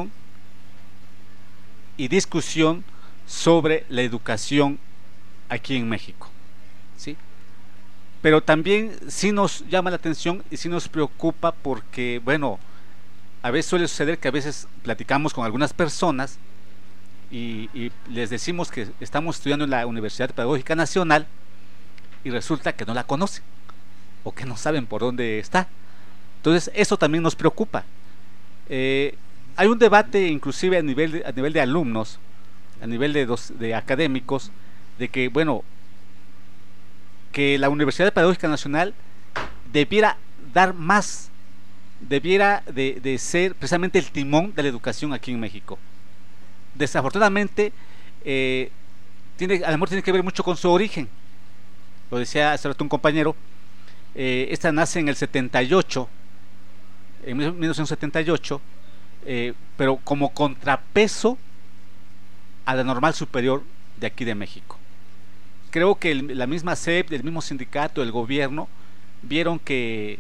y discusión sobre la educación aquí en México, ¿sí? Pero también sí nos llama la atención y sí nos preocupa porque, bueno, a veces suele suceder que a veces platicamos con algunas personas y les decimos que estamos estudiando en la Universidad Pedagógica Nacional y resulta que no la conocen o que no saben por dónde está. Entonces eso también nos preocupa. Hay un debate inclusive a nivel de alumnos, a nivel de académicos, de que bueno, que la Universidad Pedagógica Nacional debiera dar más, debiera de ser precisamente el timón de la educación aquí en México. Desafortunadamente a lo mejor tiene que ver mucho con su origen. Lo decía hace rato un compañero, esta nace en el 78, en 1978, pero como contrapeso a la Normal Superior de aquí de México. Creo que la misma SEP, el mismo sindicato, el gobierno, vieron que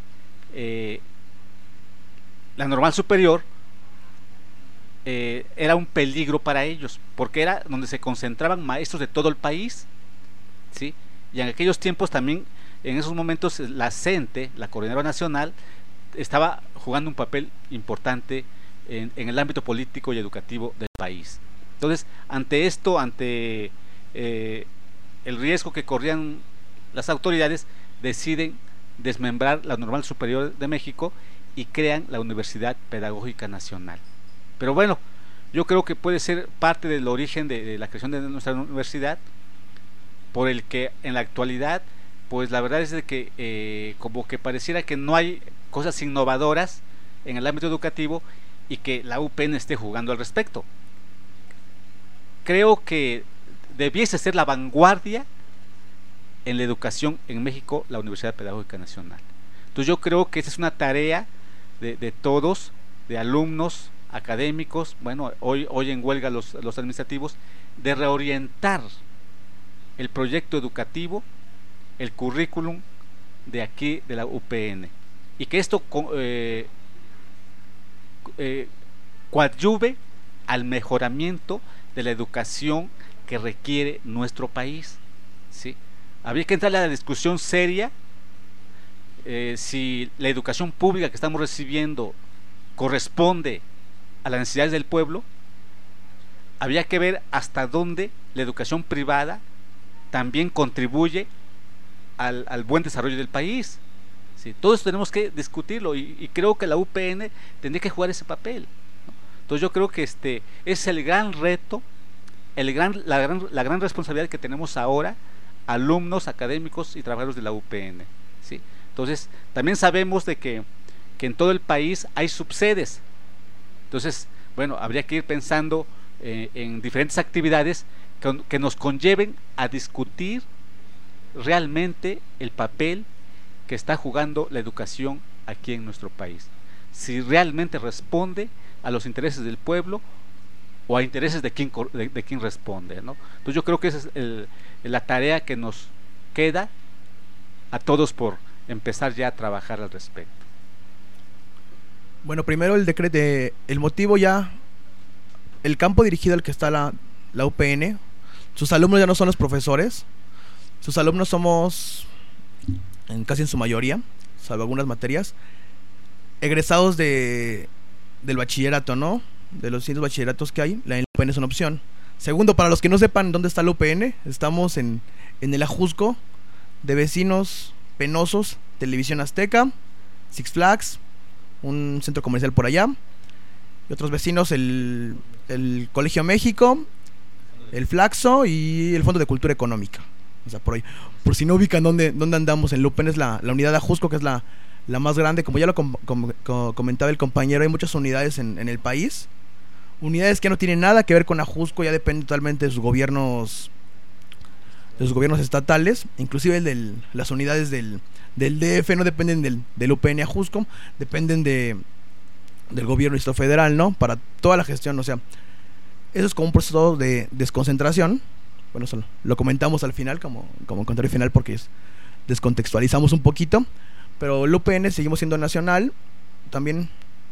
la Normal Superior era un peligro para ellos, porque era donde se concentraban maestros de todo el país, ¿sí? Y en aquellos tiempos también, en esos momentos, la CENTE, la Coordinadora Nacional, estaba jugando un papel importante en el ámbito político y educativo del país. Entonces, ante esto, ante el riesgo que corrían las autoridades, deciden desmembrar la Normal Superior de México y crean la Universidad Pedagógica Nacional. Pero bueno, yo creo que puede ser parte del origen de la creación de nuestra universidad, por el que en la actualidad, pues la verdad es de que como que pareciera que no hay cosas innovadoras en el ámbito educativo y que la UPN esté jugando al respecto. Creo que debiese ser la vanguardia en la educación en México, la Universidad Pedagógica Nacional. Entonces yo creo que esa es una tarea de todos, de alumnos, académicos, bueno, hoy en huelga los administrativos, de reorientar el proyecto educativo, el currículum de aquí de la UPN, y que esto coadyuve al mejoramiento de la educación que requiere nuestro país, ¿sí? Habría que entrar a la discusión seria si la educación pública que estamos recibiendo corresponde a las necesidades del pueblo. Habría que ver hasta dónde la educación privada también contribuye al buen desarrollo del país, ¿sí? Todo eso tenemos que discutirlo y creo que la UPN tendría que jugar ese papel, ¿no? Entonces yo creo que es el gran reto, la gran responsabilidad que tenemos ahora, alumnos, académicos y trabajadores de la UPN, ¿sí? Entonces también sabemos de que en todo el país hay subsedes. Entonces, bueno, habría que ir pensando en diferentes actividades que nos conlleven a discutir realmente el papel que está jugando la educación aquí en nuestro país, si realmente responde a los intereses del pueblo o a intereses de quien responde, ¿no? Entonces yo creo que esa es la tarea que nos queda a todos por empezar ya a trabajar al respecto. Bueno, primero el decreto, el motivo ya, el campo dirigido al que está la UPN, sus alumnos ya no son los profesores, sus alumnos somos, casi en su mayoría, salvo algunas materias, egresados del bachillerato, ¿no? De los 100 bachilleratos que hay, la UPN es una opción. Segundo, para los que no sepan dónde está la UPN, estamos en el Ajusco, de vecinos penosos, Televisión Azteca, Six Flags, un centro comercial por allá, y otros vecinos el Colegio México, el Flaxo y el Fondo de Cultura Económica. O sea, por ahí, por si no ubican dónde andamos, en Lupen es la unidad de Ajusco, que es la más grande. Como ya lo comentaba el compañero, hay muchas unidades en el país, unidades que no tienen nada que ver con Ajusco, ya dependen totalmente de sus gobiernos estatales. Inclusive las unidades del DF no dependen del UPN Ajusco, dependen del gobierno distrito federal, ¿no? Para toda la gestión. O sea, eso es como un proceso de desconcentración. Bueno, eso lo comentamos al final como comentario final, porque descontextualizamos un poquito. Pero el UPN seguimos siendo nacional. También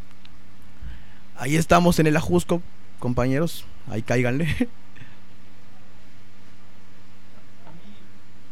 ahí estamos en el Ajusco, compañeros, ahí cáiganle.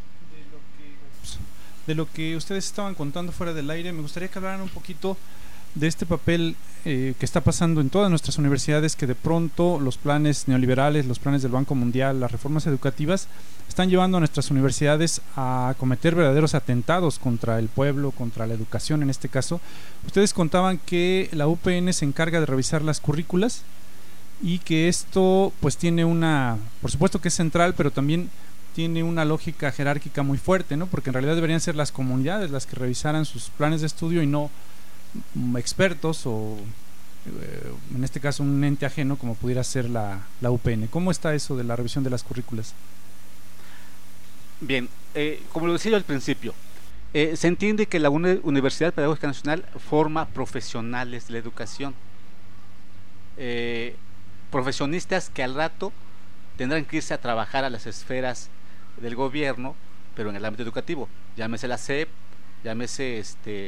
De lo que ustedes estaban contando fuera del aire, me gustaría que hablaran un poquito de este papel que está pasando en todas nuestras universidades, que de pronto los planes neoliberales, los planes del Banco Mundial, las reformas educativas están llevando a nuestras universidades a cometer verdaderos atentados contra el pueblo, contra la educación en este caso. Ustedes contaban que la UPN se encarga de revisar las currículas y que esto pues tiene una, por supuesto que es central, pero también tiene una lógica jerárquica muy fuerte, ¿no? Porque en realidad deberían ser las comunidades las que revisaran sus planes de estudio y no expertos o en este caso un ente ajeno como pudiera ser la UPN. ¿Cómo está eso de la revisión de las currículas? Bien, como lo decía yo al principio, se entiende que la Universidad Pedagógica Nacional forma profesionales de la educación, profesionistas que al rato tendrán que irse a trabajar a las esferas del gobierno, pero en el ámbito educativo, llámese la SEP, llámese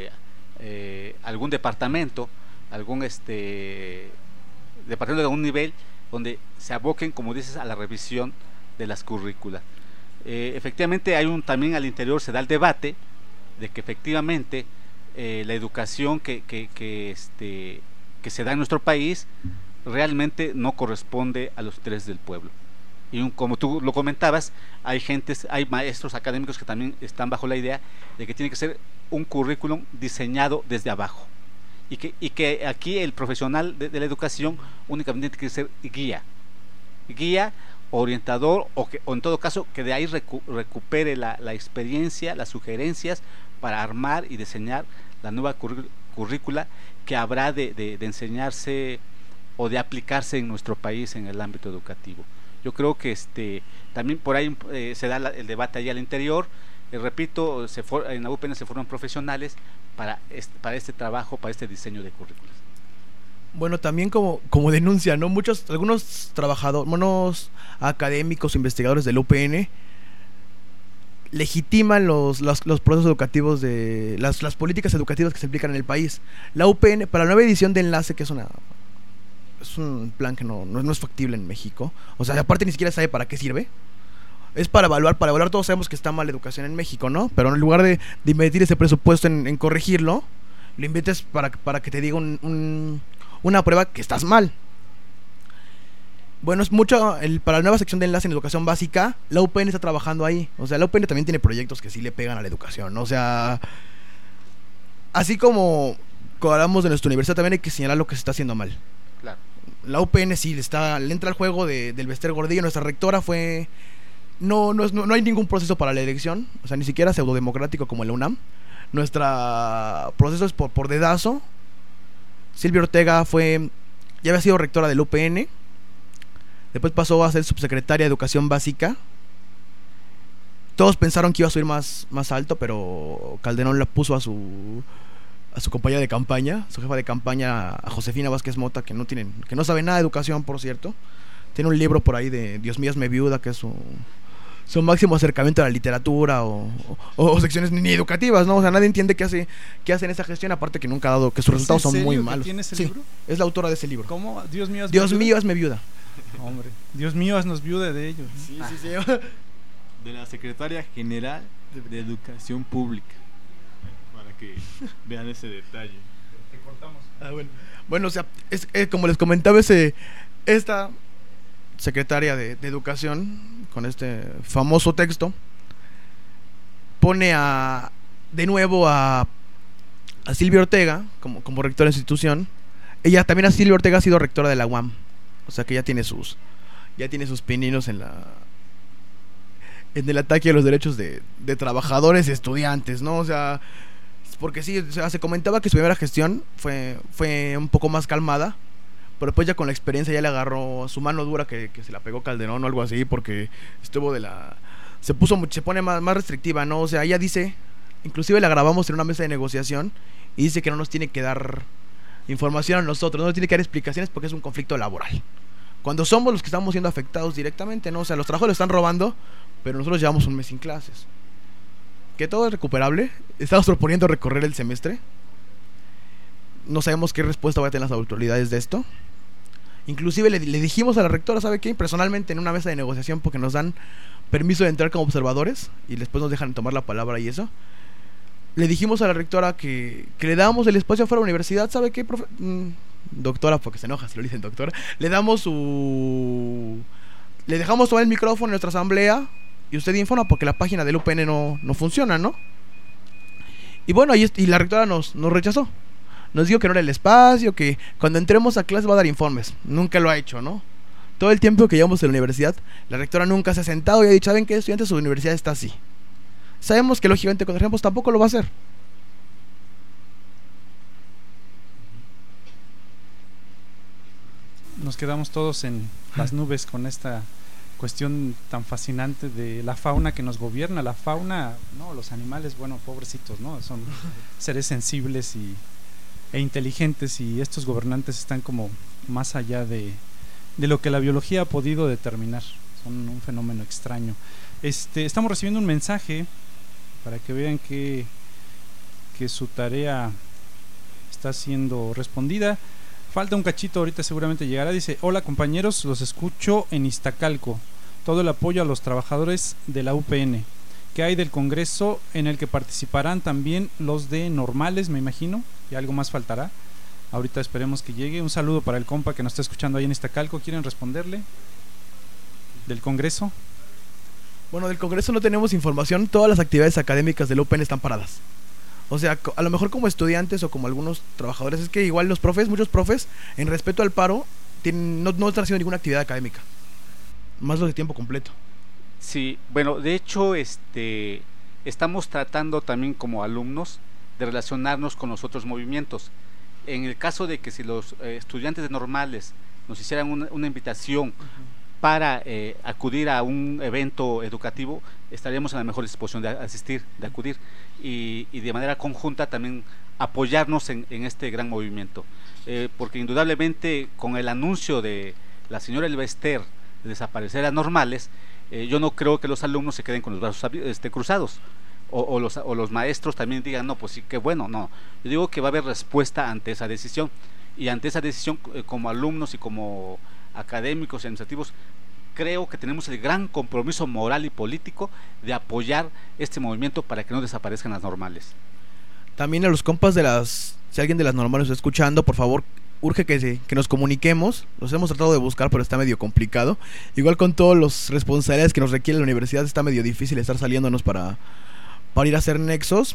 algún departamento, algún departamento de algún nivel donde se aboquen, como dices, a la revisión de las currículas. Efectivamente también al interior se da el debate de que efectivamente la educación que se da en nuestro país realmente no corresponde a los intereses del pueblo. Y como tú lo comentabas, hay maestros académicos que también están bajo la idea de que tiene que ser un currículum diseñado desde abajo y que aquí el profesional de la educación únicamente tiene que ser guía, orientador o en todo caso que de ahí recupere la experiencia, las sugerencias para armar y diseñar la nueva currícula que habrá de enseñarse o de aplicarse en nuestro país en el ámbito educativo. Yo creo que también por ahí se da el debate allá al interior. Repito, en la UPN se forman profesionales para este trabajo, para este diseño de currículas. Bueno, también como denuncia, ¿no? Algunos trabajadores, académicos, investigadores del UPN legitiman los procesos educativos de las políticas educativas que se aplican en el país. La UPN, para la nueva edición de Enlace, que es un plan que no es factible en México, o sea, aparte ni siquiera sabe para qué sirve. Es para evaluar todos sabemos que está mal la educación en México, ¿no? Pero en lugar de invertir ese presupuesto en corregirlo, lo inviertes para que te diga una prueba que estás mal. Bueno, es mucho para la nueva sección de Enlace en educación básica, la UPN está trabajando ahí. O sea, la UPN también tiene proyectos que sí le pegan a la educación, ¿no? O sea, así como hablamos de nuestra universidad, también hay que señalar lo que se está haciendo mal. Claro. La UPN sí le entra al juego del Bester Gordillo. Nuestra rectora no hay ningún proceso para la elección, o sea, ni siquiera pseudodemocrático como la UNAM. Nuestro proceso es por dedazo. Silvia Ortega ya había sido rectora del UPN, después pasó a ser subsecretaria de Educación Básica. Todos pensaron que iba a subir más alto, pero Calderón la puso a su compañera de campaña, su jefa de campaña, a Josefina Vázquez Mota, que no sabe nada de educación, por cierto. Tiene un libro por ahí de Dios mío, hazme viuda, que es su máximo acercamiento a la literatura o secciones ni educativas, ¿no? O sea, nadie entiende qué hace en esa gestión, aparte que nunca ha dado, que sus resultados son muy malos. ¿Tiene ese libro? Es la autora de ese libro. ¿Cómo? Dios mío, hazme viuda. Hombre, Dios mío, haznos viuda de ellos. Sí. De la Secretaria General de Educación Pública. Para que vean ese detalle. Te cortamos. Bueno, o sea, es como les comentaba, esta secretaria de Educación, con este famoso texto, pone de nuevo a Silvia Ortega como rectora de institución. Ella también, a Silvia Ortega, ha sido rectora de la UAM. O sea que ya tiene sus pininos en el ataque a los derechos de trabajadores y estudiantes, ¿no? O sea, porque sí, o sea, se comentaba que su primera gestión fue un poco más calmada, pero después ya con la experiencia ya le agarró su mano dura que se la pegó Calderón o algo así, porque estuvo se pone más restrictiva, ¿no? O sea, ella dice, inclusive la grabamos en una mesa de negociación y dice que no nos tiene que dar información a nosotros, no nos tiene que dar explicaciones porque es un conflicto laboral, cuando somos los que estamos siendo afectados directamente, ¿no? O sea, los trabajos lo están robando, pero nosotros llevamos un mes sin clases, que todo es recuperable. Estamos proponiendo recorrer el semestre, no sabemos qué respuesta va a tener las autoridades de esto. Inclusive le dijimos a la rectora, ¿sabe qué? Personalmente, en una mesa de negociación, porque nos dan permiso de entrar como observadores y después nos dejan tomar la palabra y eso, le dijimos a la rectora que le dábamos el espacio fuera de la universidad. ¿Sabe qué, doctora? Porque se enoja si lo dicen doctora. Le dejamos tomar el micrófono en nuestra asamblea y usted informa, porque la página del UPN no funciona, ¿no? Y bueno, y la rectora nos rechazó. Nos dijo que no era el espacio, que cuando entremos a clase va a dar informes. Nunca lo ha hecho, ¿no? Todo el tiempo que llevamos en la universidad, la rectora nunca se ha sentado y ha dicho: ¿saben qué, estudiantes? Su universidad está así. Sabemos que lógicamente cuando ejemplos tampoco lo va a hacer. Nos quedamos todos en las nubes con esta cuestión tan fascinante de la fauna que nos gobierna. La fauna, no, los animales, bueno, pobrecitos, ¿no? Son seres sensibles e inteligentes, y estos gobernantes están como más allá de lo que la biología ha podido determinar. Son un fenómeno extraño. Estamos recibiendo un mensaje para que vean que su tarea está siendo respondida. Falta un cachito, ahorita seguramente llegará. Dice: hola compañeros, los escucho en Iztacalco. Todo el apoyo a los trabajadores de la UPN. ¿Qué hay del congreso en el que participarán también los de normales, me imagino? Y algo más faltará. Ahorita esperemos que llegue. Un saludo para el compa que nos está escuchando ahí en Iztacalco. ¿Quieren responderle? ¿Del congreso? Bueno, del congreso no tenemos información. Todas las actividades académicas del UPN están paradas. O sea, a lo mejor como estudiantes o como algunos trabajadores. Es que igual muchos profes, en respeto al paro, no están haciendo ninguna actividad académica. Más lo de tiempo completo. Sí, bueno, de hecho, estamos tratando también como alumnos de relacionarnos con los otros movimientos. En el caso de que si los estudiantes de normales nos hicieran una invitación para acudir a un evento educativo, estaríamos en la mejor disposición de asistir, de acudir, y de manera conjunta también apoyarnos en este gran movimiento, porque indudablemente con el anuncio de la señora Elbester de desaparecer a normales, yo no creo que los alumnos se queden con los brazos cruzados, o los maestros también digan: no, pues sí, qué bueno. No, yo digo que va a haber respuesta ante esa decisión, y ante esa decisión, como alumnos y como académicos y administrativos, creo que tenemos el gran compromiso moral y político de apoyar este movimiento para que no desaparezcan las normales. También a los compas si alguien de las normales está escuchando, por favor, urge que nos comuniquemos. Los hemos tratado de buscar, pero está medio complicado. Igual con todos los responsabilidades que nos requiere la universidad, está medio difícil estar saliéndonos para ir a hacer nexos.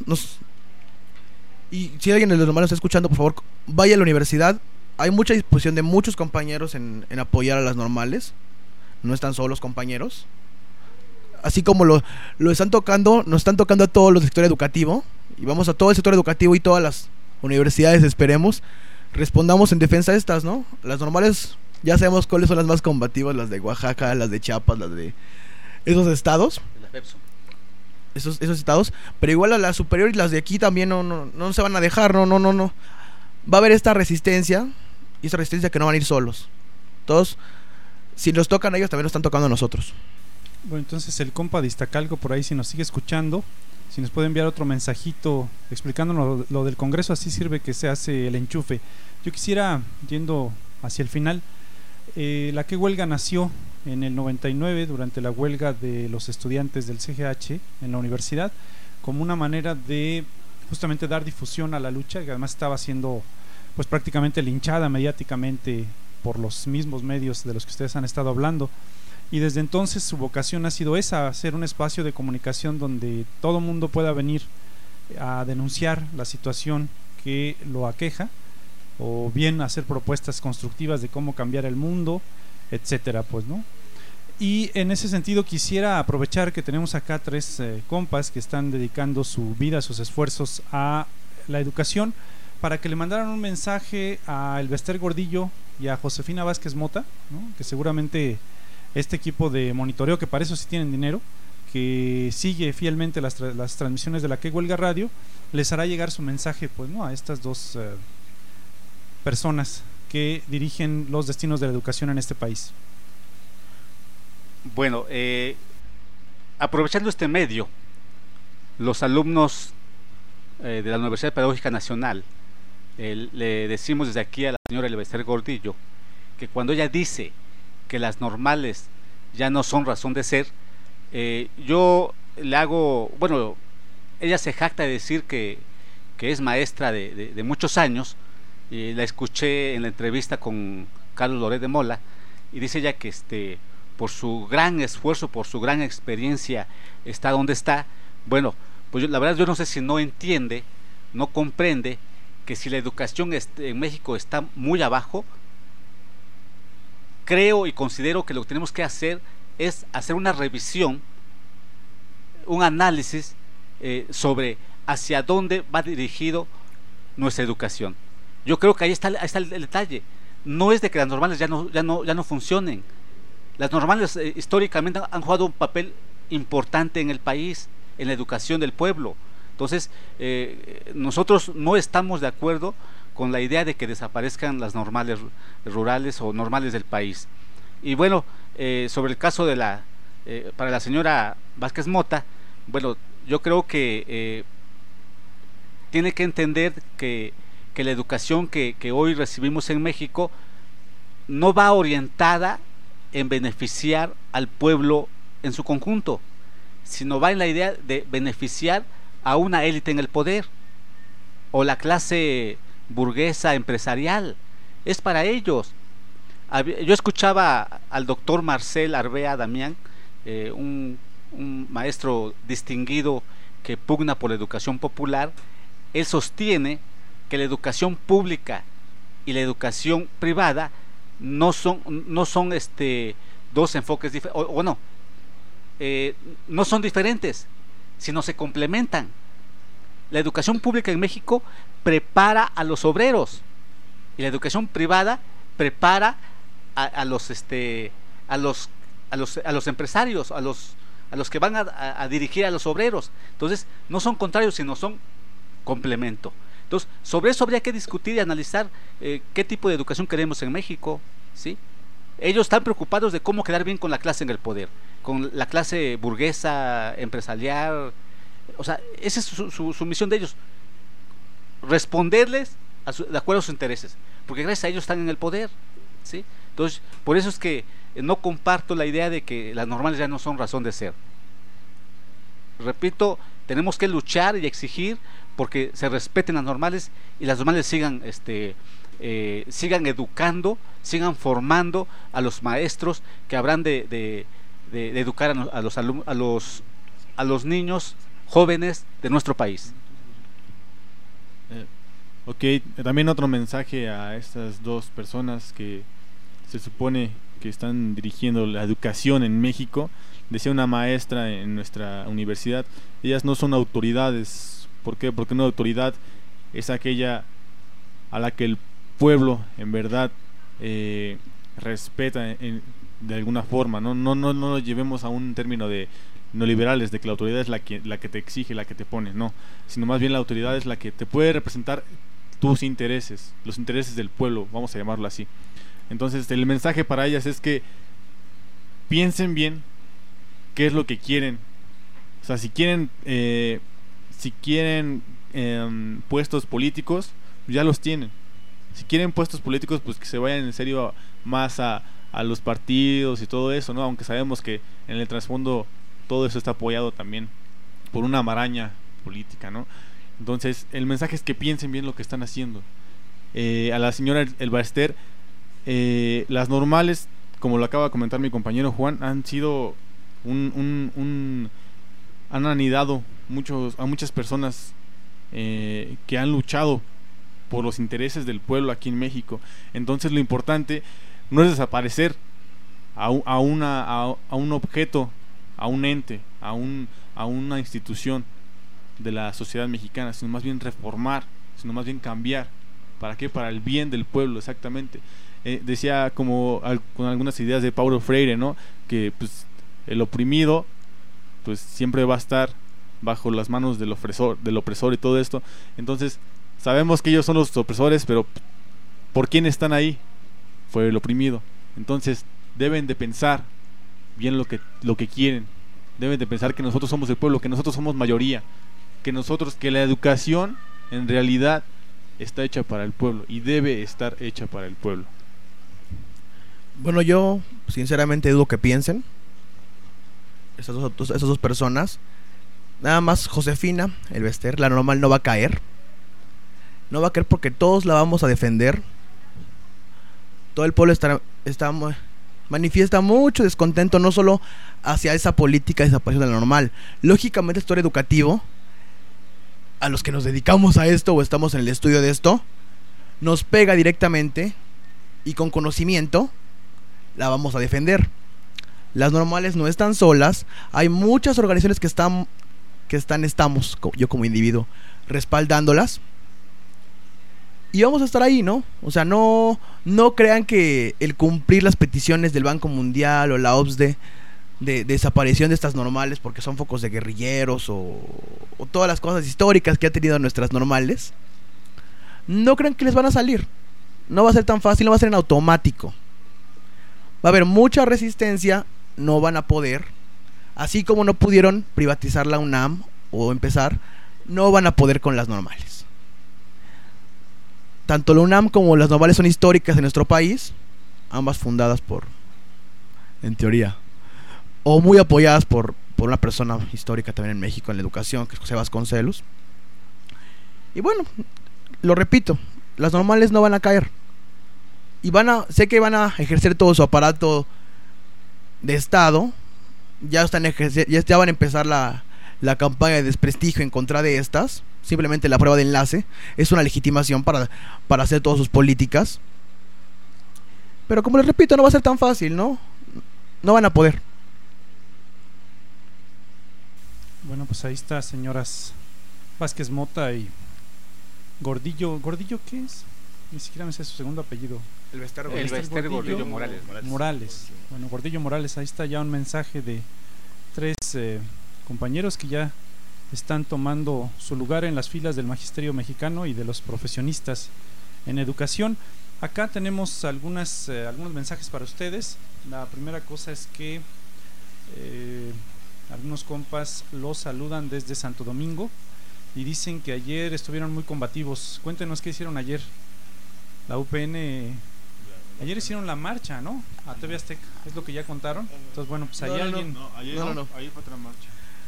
Y si alguien de los normales está escuchando, por favor, vaya a la universidad. Hay mucha disposición de muchos compañeros en apoyar a las normales. No están solos, compañeros. Así como lo están tocando, nos están tocando a todos los del sector educativo. Y vamos a todo el sector educativo y todas las universidades, esperemos. Respondamos en defensa de estas, ¿no? Las normales, ya sabemos cuáles son las más combativas: las de Oaxaca, las de Chiapas, las de esos estados. Esos estados. Pero igual a las superiores y las de aquí también no se van a dejar, no. Va a haber esta resistencia, y esta resistencia que no van a ir solos. Todos, si los tocan a ellos, también nos están tocando a nosotros. Bueno, entonces el compa de Iztacalco por ahí, si nos sigue escuchando, si nos puede enviar otro mensajito explicándonos lo del congreso, así sirve que se hace el enchufe. Yo quisiera, yendo hacia el final, la que huelga nació en el 99 durante la huelga de los estudiantes del CGH en la universidad, como una manera de justamente dar difusión a la lucha, que además estaba siendo pues prácticamente linchada mediáticamente por los mismos medios de los que ustedes han estado hablando. Y desde entonces su vocación ha sido esa: hacer un espacio de comunicación donde todo mundo pueda venir a denunciar la situación que lo aqueja, o bien hacer propuestas constructivas de cómo cambiar el mundo, etcétera, pues, ¿no? Y en ese sentido quisiera aprovechar que tenemos acá tres compas que están dedicando su vida, sus esfuerzos a la educación, para que le mandaran un mensaje a Elbester Gordillo y a Josefina Vázquez Mota, ¿no? Que seguramente este equipo de monitoreo, que para eso sí tienen dinero, que sigue fielmente las transmisiones de la Que Huelga Radio, les hará llegar su mensaje, pues, ¿no?, a estas dos personas que dirigen los destinos de la educación en este país. Bueno, aprovechando este medio, los alumnos de la Universidad Pedagógica Nacional, le decimos desde aquí a la señora Elbester Gordillo que cuando ella dice que las normales ya no son razón de ser, yo le hago, bueno, ella se jacta de decir que es maestra de muchos años, y la escuché en la entrevista con Carlos Loret de Mola, y dice ella que por su gran esfuerzo, por su gran experiencia, está donde está. Bueno, pues la verdad yo no sé si no entiende, no comprende que si la educación en México está muy abajo, creo y considero que lo que tenemos que hacer es hacer una revisión, un análisis sobre hacia dónde va dirigido nuestra educación. Yo creo que ahí está el detalle. No es de que las normales ya no funcionen. Las normales históricamente han jugado un papel importante en el país, en la educación del pueblo. Entonces, nosotros no estamos de acuerdo con la idea de que desaparezcan las normales rurales o normales del país. Y bueno, sobre el caso de para la señora Vázquez Mota, bueno, yo creo que tiene que entender que la educación que hoy recibimos en México no va orientada en beneficiar al pueblo en su conjunto, sino va en la idea de beneficiar a una élite en el poder o la clase burguesa empresarial. Es para ellos. Yo escuchaba al doctor Marcel Arbea Damián, un maestro distinguido que pugna por la educación popular. Él sostiene que la educación pública y la educación privada no son dos enfoques diferentes, no son diferentes, sino se complementan. La educación pública en México prepara a los obreros y la educación privada prepara a los empresarios, a los que van a dirigir a los obreros. Entonces no son contrarios, sino son complemento. Entonces sobre eso habría que discutir y analizar qué tipo de educación queremos en México, ¿sí? Ellos están preocupados de cómo quedar bien con la clase en el poder, con la clase burguesa, empresarial. O sea, esa es su misión de ellos, responderles de acuerdo a sus intereses, porque gracias a ellos están en el poder, ¿sí? Entonces, por eso es que no comparto la idea de que las normales ya no son razón de ser. Repito, tenemos que luchar y exigir porque se respeten las normales y las normales sigan educando, sigan formando a los maestros que habrán de educar a los niños jóvenes de nuestro país. Ok, también otro mensaje a estas dos personas que se supone que están dirigiendo la educación en México. Decía una maestra en nuestra universidad, ellas no son autoridades. ¿Por qué? Porque una autoridad es aquella a la que el pueblo en verdad respeta de alguna forma. No lo llevemos a un término de neoliberales, de que la autoridad es la que te exige, la que te pone, no, sino más bien la autoridad es la que te puede representar tus intereses, los intereses del pueblo, vamos a llamarlo así. Entonces el mensaje para ellas es que piensen bien qué es lo que quieren. O sea, si quieren puestos políticos, ya los tienen. Si quieren puestos políticos, pues que se vayan en serio más a los partidos y todo eso, ¿no? Aunque sabemos que en el trasfondo todo eso está apoyado también por una maraña política, ¿no? Entonces el mensaje es que piensen bien lo que están haciendo. A la señora Elbaester, las normales, como lo acaba de comentar mi compañero Juan, han sido han anidado a muchas personas que han luchado por los intereses del pueblo aquí en México. Entonces lo importante no es desaparecer a un objeto, a un ente, a una institución de la sociedad mexicana, sino más bien reformar, sino más bien cambiar. ¿Para qué? Para el bien del pueblo, exactamente. Decía con algunas ideas de Paulo Freire, ¿no? Que pues el oprimido pues siempre va a estar bajo las manos del opresor y todo esto. Entonces sabemos que ellos son los opresores, pero ¿por quién están ahí? Fue el oprimido. Entonces deben de pensar bien lo que quieren. Deben de pensar que nosotros somos el pueblo, que nosotros somos mayoría, que la educación en realidad está hecha para el pueblo y debe estar hecha para el pueblo. Bueno, yo sinceramente dudo que piensen esas dos personas. Nada más Josefina, el Bester, la normal no va a caer. No va a caer porque todos la vamos a defender. Todo el pueblo manifiesta mucho descontento, no solo hacia esa política de desaparición de la normal. Lógicamente, el sector educativo, a los que nos dedicamos a esto o estamos en el estudio de esto, nos pega directamente y con conocimiento la vamos a defender. Las normales no están solas, hay muchas organizaciones que estamos, yo como individuo, respaldándolas. Y vamos a estar ahí, ¿no? O sea, no crean que el cumplir las peticiones del Banco Mundial o la OCDE de desaparición de estas normales, porque son focos de guerrilleros o todas las cosas históricas que ha tenido nuestras normales, no crean que les van a salir. No va a ser tan fácil, no va a ser en automático. Va a haber mucha resistencia, no van a poder. Así como no pudieron privatizar la UNAM o empezar, no van a poder con las normales. Tanto la UNAM como las normales son históricas en nuestro país, ambas fundadas en teoría, o muy apoyadas por una persona histórica también en México en la educación, que es José Vasconcelos. Y bueno, lo repito, las normales no van a caer. Y sé que van a ejercer todo su aparato de Estado. Ya van a empezar la campaña de desprestigio en contra de estas. Simplemente la prueba de enlace es una legitimación para hacer todas sus políticas. Pero como les repito, no va a ser tan fácil, ¿no? No van a poder. Bueno, pues ahí está, señoras Vázquez Mota y Gordillo. ¿Gordillo qué es? Ni siquiera me sé su segundo apellido. El Bester Gordillo Morales. Bueno, Gordillo Morales, ahí está ya un mensaje de 3 compañeros que ya están tomando su lugar en las filas del magisterio mexicano y de los profesionistas en educación. Acá tenemos algunos mensajes para ustedes. La primera cosa es que algunos compas los saludan desde Santo Domingo y dicen que ayer estuvieron muy combativos. Cuéntenos qué hicieron ayer. La UPN ayer hicieron la marcha, ¿no? A TV Azteca, es lo que ya contaron. Entonces bueno, pues ahí ayer fue otra marcha.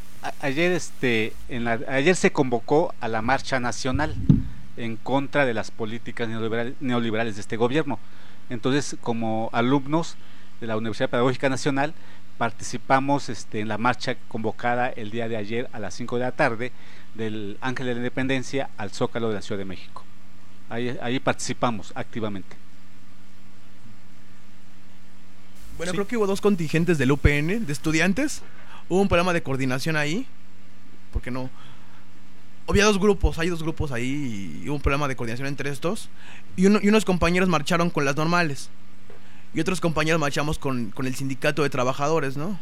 Ayer se convocó a la marcha nacional en contra de las políticas neoliberales de este gobierno. Entonces, como alumnos de la Universidad Pedagógica Nacional, participamos en la marcha convocada el día de ayer a las 5 de la tarde del Ángel de la Independencia al Zócalo de la Ciudad de México. Ahí participamos activamente. Bueno, sí. Creo que hubo 2 contingentes del UPN, de estudiantes. Hubo un problema de coordinación ahí, porque no... Había 2 grupos, hay 2 grupos ahí y hubo un problema de coordinación entre estos. Y unos compañeros marcharon con las normales. Y otros compañeros marchamos con el sindicato de trabajadores, ¿no?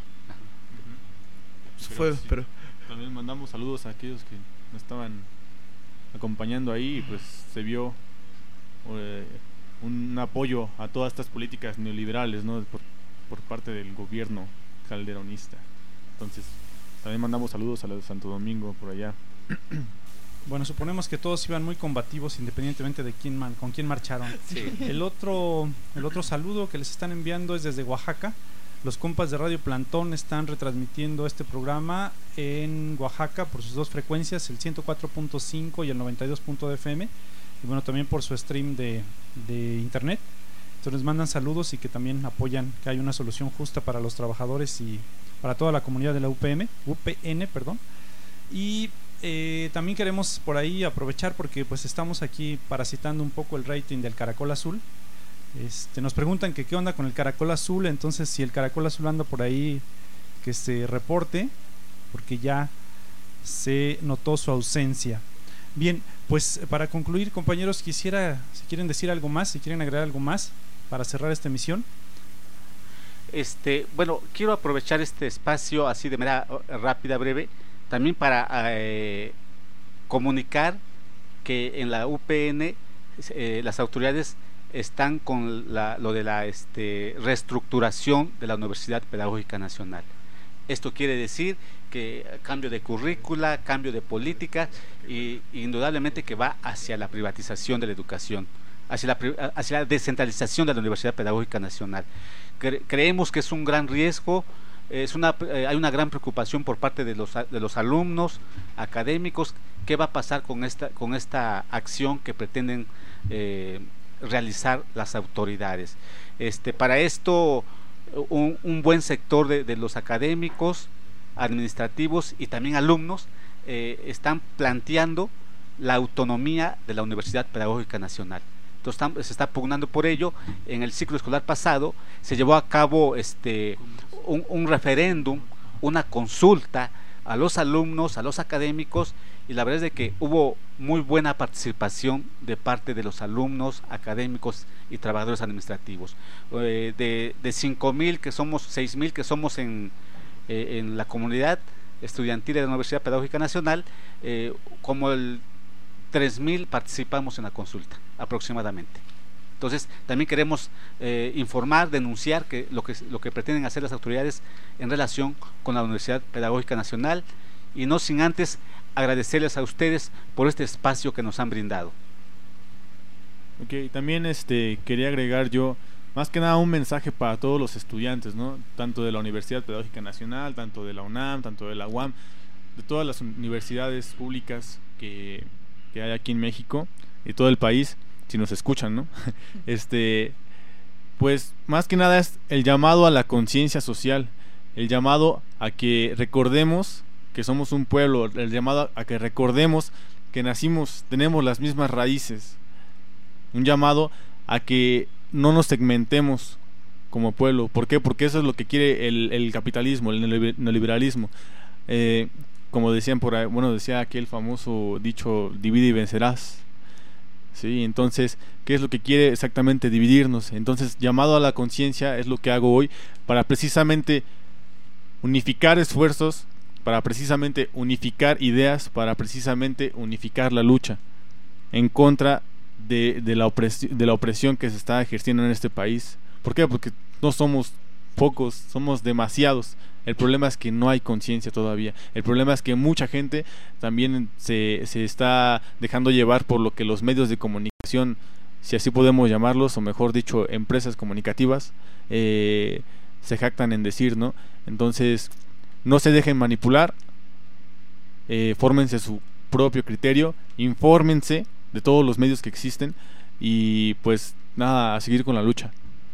Pero también mandamos saludos a aquellos que nos estaban acompañando ahí y pues se vio un apoyo a todas estas políticas neoliberales, ¿no? Por parte del gobierno calderonista. Entonces, también mandamos saludos a los de Santo Domingo por allá. Bueno, suponemos que todos iban muy combativos independientemente de con quién marcharon. Sí. El otro saludo que les están enviando es desde Oaxaca. Los compas de Radio Plantón están retransmitiendo este programa en Oaxaca por sus 2 frecuencias, el 104.5 y el 92.fm, y bueno, también por su stream de internet. Entonces les mandan saludos y que también apoyan que hay una solución justa para los trabajadores y para toda la comunidad de la UPN, y también queremos por ahí aprovechar porque pues estamos aquí parasitando un poco el rating del Caracol Azul. Nos preguntan que qué onda con el Caracol Azul, entonces si el Caracol Azul anda por ahí, que se reporte, porque ya se notó su ausencia. Bien, pues para concluir, compañeros, quisiera, si quieren decir algo más, si quieren agregar algo más para cerrar esta emisión. Bueno, quiero aprovechar este espacio así de manera rápida, breve, también para comunicar que en la UPN las autoridades están con lo de la reestructuración de la Universidad Pedagógica Nacional. Esto quiere decir que cambio de currícula, cambio de política y indudablemente que va hacia la privatización de la educación, hacia la descentralización de la Universidad Pedagógica Nacional. Creemos que es un gran riesgo hay una gran preocupación por parte de los alumnos, académicos, qué va a pasar con esta acción que pretenden realizar las autoridades. Para esto, un buen sector de los académicos, administrativos y también alumnos están planteando la autonomía de la Universidad Pedagógica Nacional. Entonces se está pugnando por ello. En el ciclo escolar pasado se llevó a cabo un referéndum, una consulta a los alumnos, a los académicos, y la verdad es de que hubo muy buena participación de parte de los alumnos, académicos y trabajadores administrativos. De 5,000 que somos, 6,000 que somos en la comunidad estudiantil de la Universidad Pedagógica Nacional, como el 3,000 participamos en la consulta aproximadamente. Entonces también queremos informar, denunciar que lo que pretenden hacer las autoridades en relación con la Universidad Pedagógica Nacional, y no sin antes agradecerles a ustedes por este espacio que nos han brindado. Ok, también quería agregar yo más que nada un mensaje para todos los estudiantes, ¿no? Tanto de la Universidad Pedagógica Nacional, tanto de la UNAM, tanto de la UAM, de todas las universidades públicas que hay aquí en México y todo el país, si nos escuchan, ¿no? Pues más que nada es el llamado a la conciencia social, el llamado a que recordemos que somos un pueblo, el llamado a que recordemos que nacimos, tenemos las mismas raíces, un llamado a que no nos segmentemos como pueblo. ¿Por qué? Porque eso es lo que quiere el capitalismo, el neoliberalismo. Como decían por ahí, decía aquel famoso dicho, divide y vencerás. Sí, entonces, ¿qué es lo que quiere exactamente? Dividirnos. Entonces, llamado a la conciencia es lo que hago hoy, para precisamente unificar esfuerzos, para precisamente unificar ideas, para precisamente unificar la lucha en contra de la opresión que se está ejerciendo en este país. ¿Por qué? Porque no somos pocos, somos demasiados. El problema es que no hay conciencia todavía. El problema es que mucha gente también se está dejando llevar por lo que los medios de comunicación, si así podemos llamarlos, o mejor dicho, empresas comunicativas, se jactan en decir, ¿no? Entonces, no se dejen manipular, fórmense su propio criterio, infórmense de todos los medios que existen, y pues nada, a seguir con la lucha.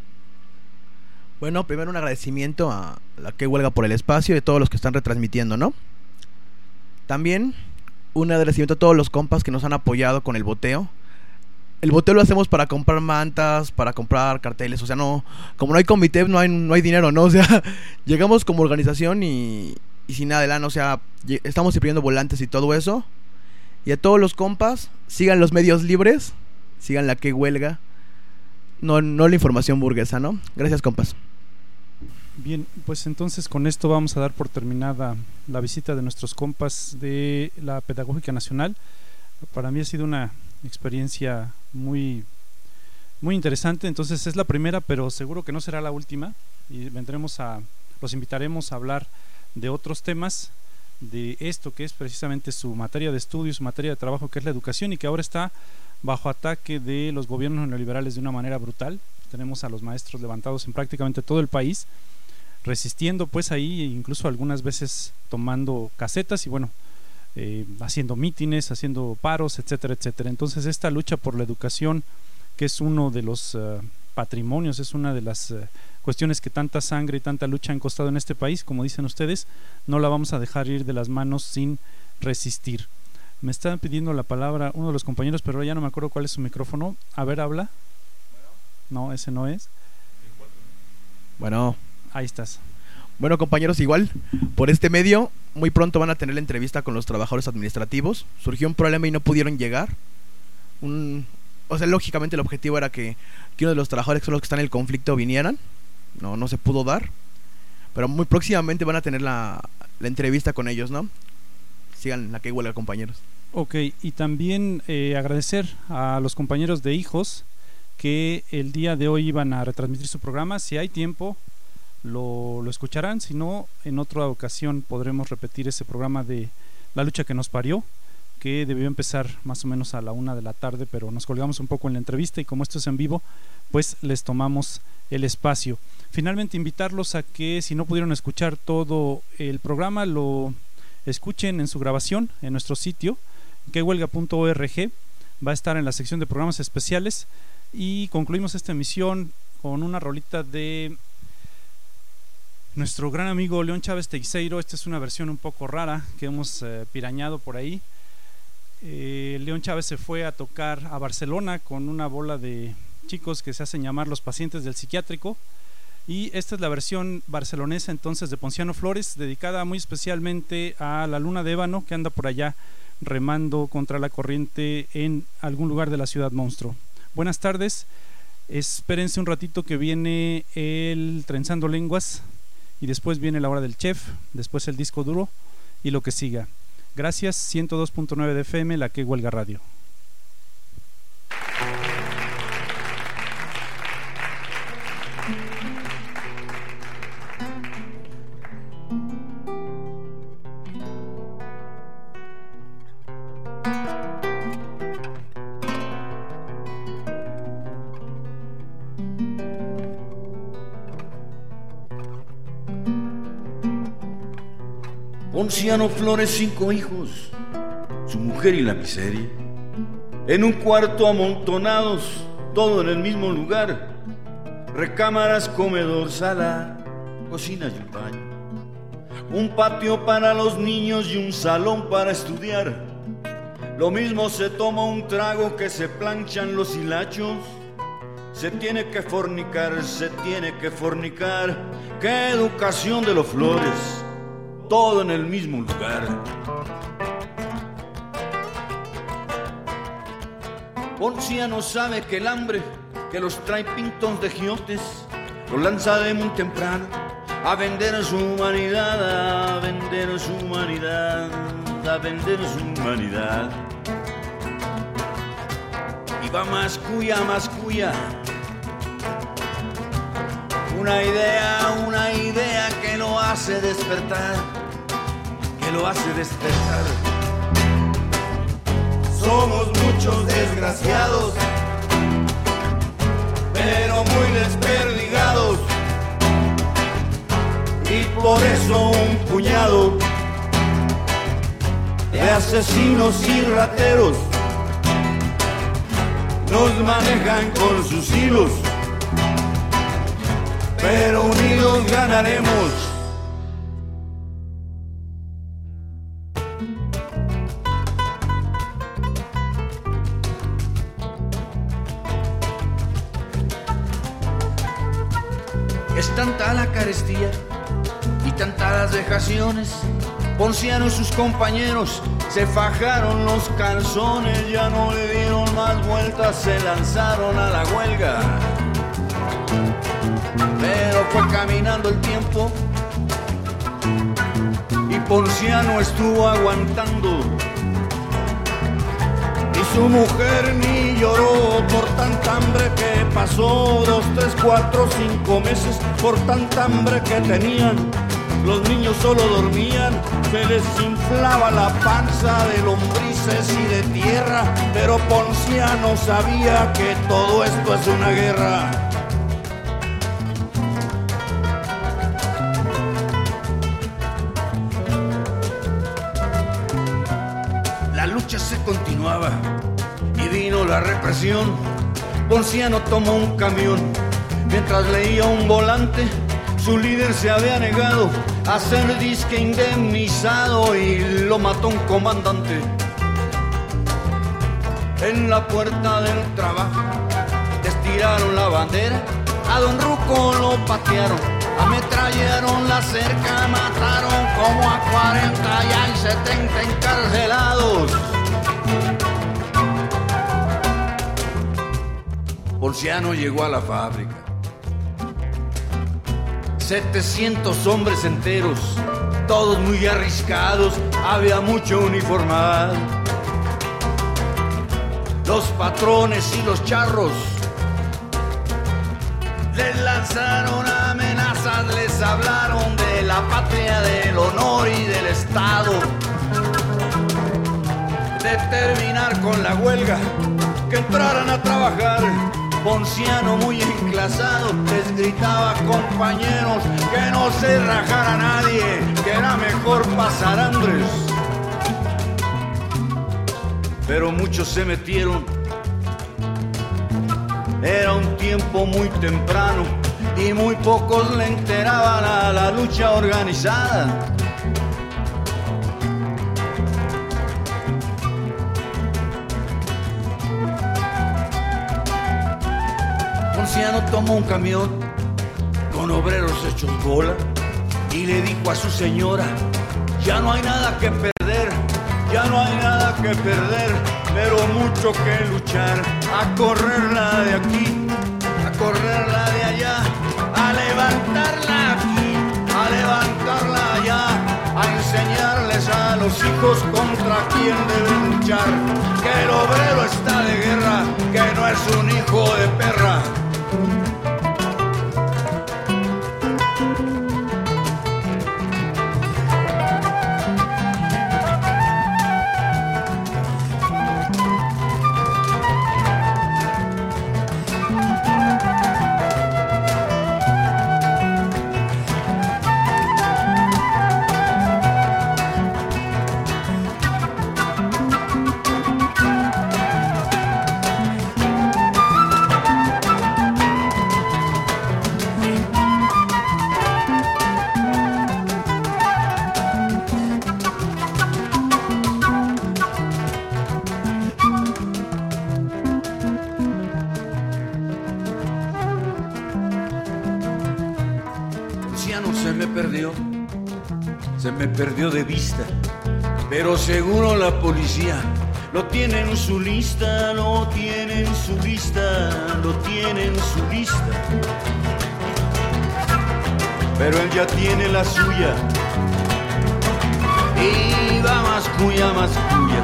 Bueno, primero un agradecimiento a la que huelga por el espacio y a todos los que están retransmitiendo, ¿no? También un agradecimiento a todos los compas que nos han apoyado con el boteo. El boteo lo hacemos para comprar mantas, para comprar carteles, o sea, no, como no hay comité, no hay dinero, ¿no? O sea, llegamos como organización y sin nada de lana, o sea, estamos imprimiendo volantes y todo eso. Y a todos los compas, sigan los medios libres, sigan la que huelga, no la información burguesa, ¿no? Gracias, compas. Bien, pues entonces con esto vamos a dar por terminada la visita de nuestros compas de la Pedagógica Nacional. Para mí ha sido una experiencia muy, muy interesante. Entonces es la primera, pero seguro que no será la última, y los invitaremos a hablar de otros temas, de esto que es precisamente su materia de estudio, su materia de trabajo, que es la educación, y que ahora está bajo ataque de los gobiernos neoliberales de una manera brutal. Tenemos a los maestros levantados en prácticamente todo el país, resistiendo pues ahí, incluso algunas veces tomando casetas y haciendo mítines, haciendo paros, etcétera, etcétera. Entonces esta lucha por la educación, que es uno de los patrimonios, es una de las cuestiones que tanta sangre y tanta lucha han costado en este país, como dicen ustedes, no la vamos a dejar ir de las manos sin resistir. Me están pidiendo la palabra uno de los compañeros, pero ya no me acuerdo cuál es su micrófono. A ver, habla. No, ese no es. Bueno, ahí estás. Bueno, compañeros, igual por este medio muy pronto van a tener la entrevista con los trabajadores administrativos. Surgió un problema y no pudieron llegar. O sea, lógicamente el objetivo era que uno de los trabajadores, que son los que están en el conflicto, vinieran. No se pudo dar, pero muy próximamente van a tener la entrevista con ellos, ¿no? Sigan la que huelga, compañeros. Ok, y también agradecer a los compañeros de Hijos que el día de hoy iban a retransmitir su programa. Si hay tiempo lo escucharán, si no, en otra ocasión podremos repetir ese programa de La lucha que nos parió, que debió empezar más o menos a la 1 de la tarde, pero nos colgamos un poco en la entrevista y como esto es en vivo, pues les tomamos el espacio. Finalmente invitarlos a que si no pudieron escuchar todo el programa, lo escuchen en su grabación en nuestro sitio quehuelga.org. Va a estar en la sección de programas especiales y concluimos esta emisión con una rolita de nuestro gran amigo León Chávez Teixeiro. Esta es una versión un poco rara que hemos pirañado por ahí. León Chávez se fue a tocar a Barcelona con una bola de chicos que se hacen llamar los pacientes del psiquiátrico, y esta es la versión barcelonesa entonces de Ponciano Flores, dedicada muy especialmente a la luna de ébano que anda por allá remando contra la corriente en algún lugar de la ciudad monstruo. Buenas tardes, espérense un ratito que viene el Trenzando Lenguas y después viene la hora del chef, después el disco duro y lo que siga. Gracias. 102.9 de FM, la que huelga radio. Ponciano Flores, 5 hijos, su mujer y la miseria, en un cuarto amontonados, todo en el mismo lugar, recámaras, comedor, sala, cocina y un baño, un patio para los niños y un salón para estudiar. Lo mismo se toma un trago que se planchan los hilachos. Se tiene que fornicar, qué educación de los Flores, todo en el mismo lugar. Ponciano sabe que el hambre que los trae pintos de giotes los lanza de muy temprano a vender su humanidad, a vender su humanidad, a vender su humanidad. Y va más cuya, una idea que lo hace despertar, Somos muchos desgraciados, pero muy desperdigados, y por eso un puñado de asesinos y rateros nos manejan con sus hilos, pero unidos ganaremos. Es tanta la carestía y tantas las vejaciones. Ponciano y sus compañeros se fajaron los calzones, ya no le dieron más vueltas, se lanzaron a la huelga. Pero fue caminando el tiempo y Ponciano estuvo aguantando. Y su mujer ni lloró por tanta hambre que pasó, 2, 3, 4, 5 meses por tanta hambre que tenían. Los niños solo dormían, se les inflaba la panza de lombrices y de tierra, pero Ponciano sabía que todo esto es una guerra. La lucha se continuaba y vino la represión. Ponciano tomó un camión mientras leía un volante. Su líder se había negado a ser disque indemnizado y lo mató un comandante. En la puerta del trabajo estiraron la bandera, a don Ruco lo patearon, ametrallaron la cerca, mataron como a 40 y hay 70 encarcelados. Ponciano llegó a la fábrica. 700 hombres enteros, todos muy arriscados, había mucho uniformado. Los patrones y los charros les lanzaron amenazas, les hablaron de la patria, del honor y del Estado, de terminar con la huelga, que entraran a trabajar. Ponciano, muy enclasado, les gritaba a compañeros que no se rajara nadie, que era mejor pasar hambres. Pero muchos se metieron, era un tiempo muy temprano y muy pocos le enteraban a la lucha organizada. Ponciano tomó un camión con obreros hechos bola y le dijo a su señora: ya no hay nada que perder, ya no hay nada que perder, pero mucho que luchar, a correrla de aquí, a correrla de allá, a levantarla aquí, a levantarla allá, a enseñarles a los hijos contra quién deben luchar, que el obrero está de guerra, que no es un hijo de perra. Se me perdió de vista, pero seguro la policía lo tiene en su lista, lo tiene en su lista, lo tiene en su lista. Pero él ya tiene la suya y va más cuya, más cuya.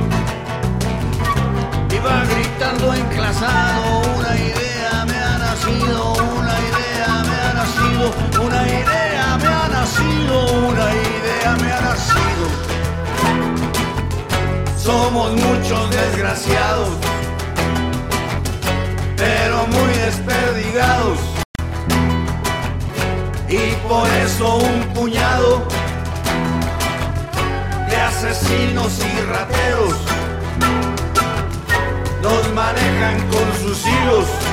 Y va gritando enclasado: una idea me ha nacido, una idea me ha nacido, una idea me ha nacido, una idea me ha nacido. Somos muchos desgraciados, pero muy desperdigados, y por eso un puñado de asesinos y rateros nos manejan con sus hilos.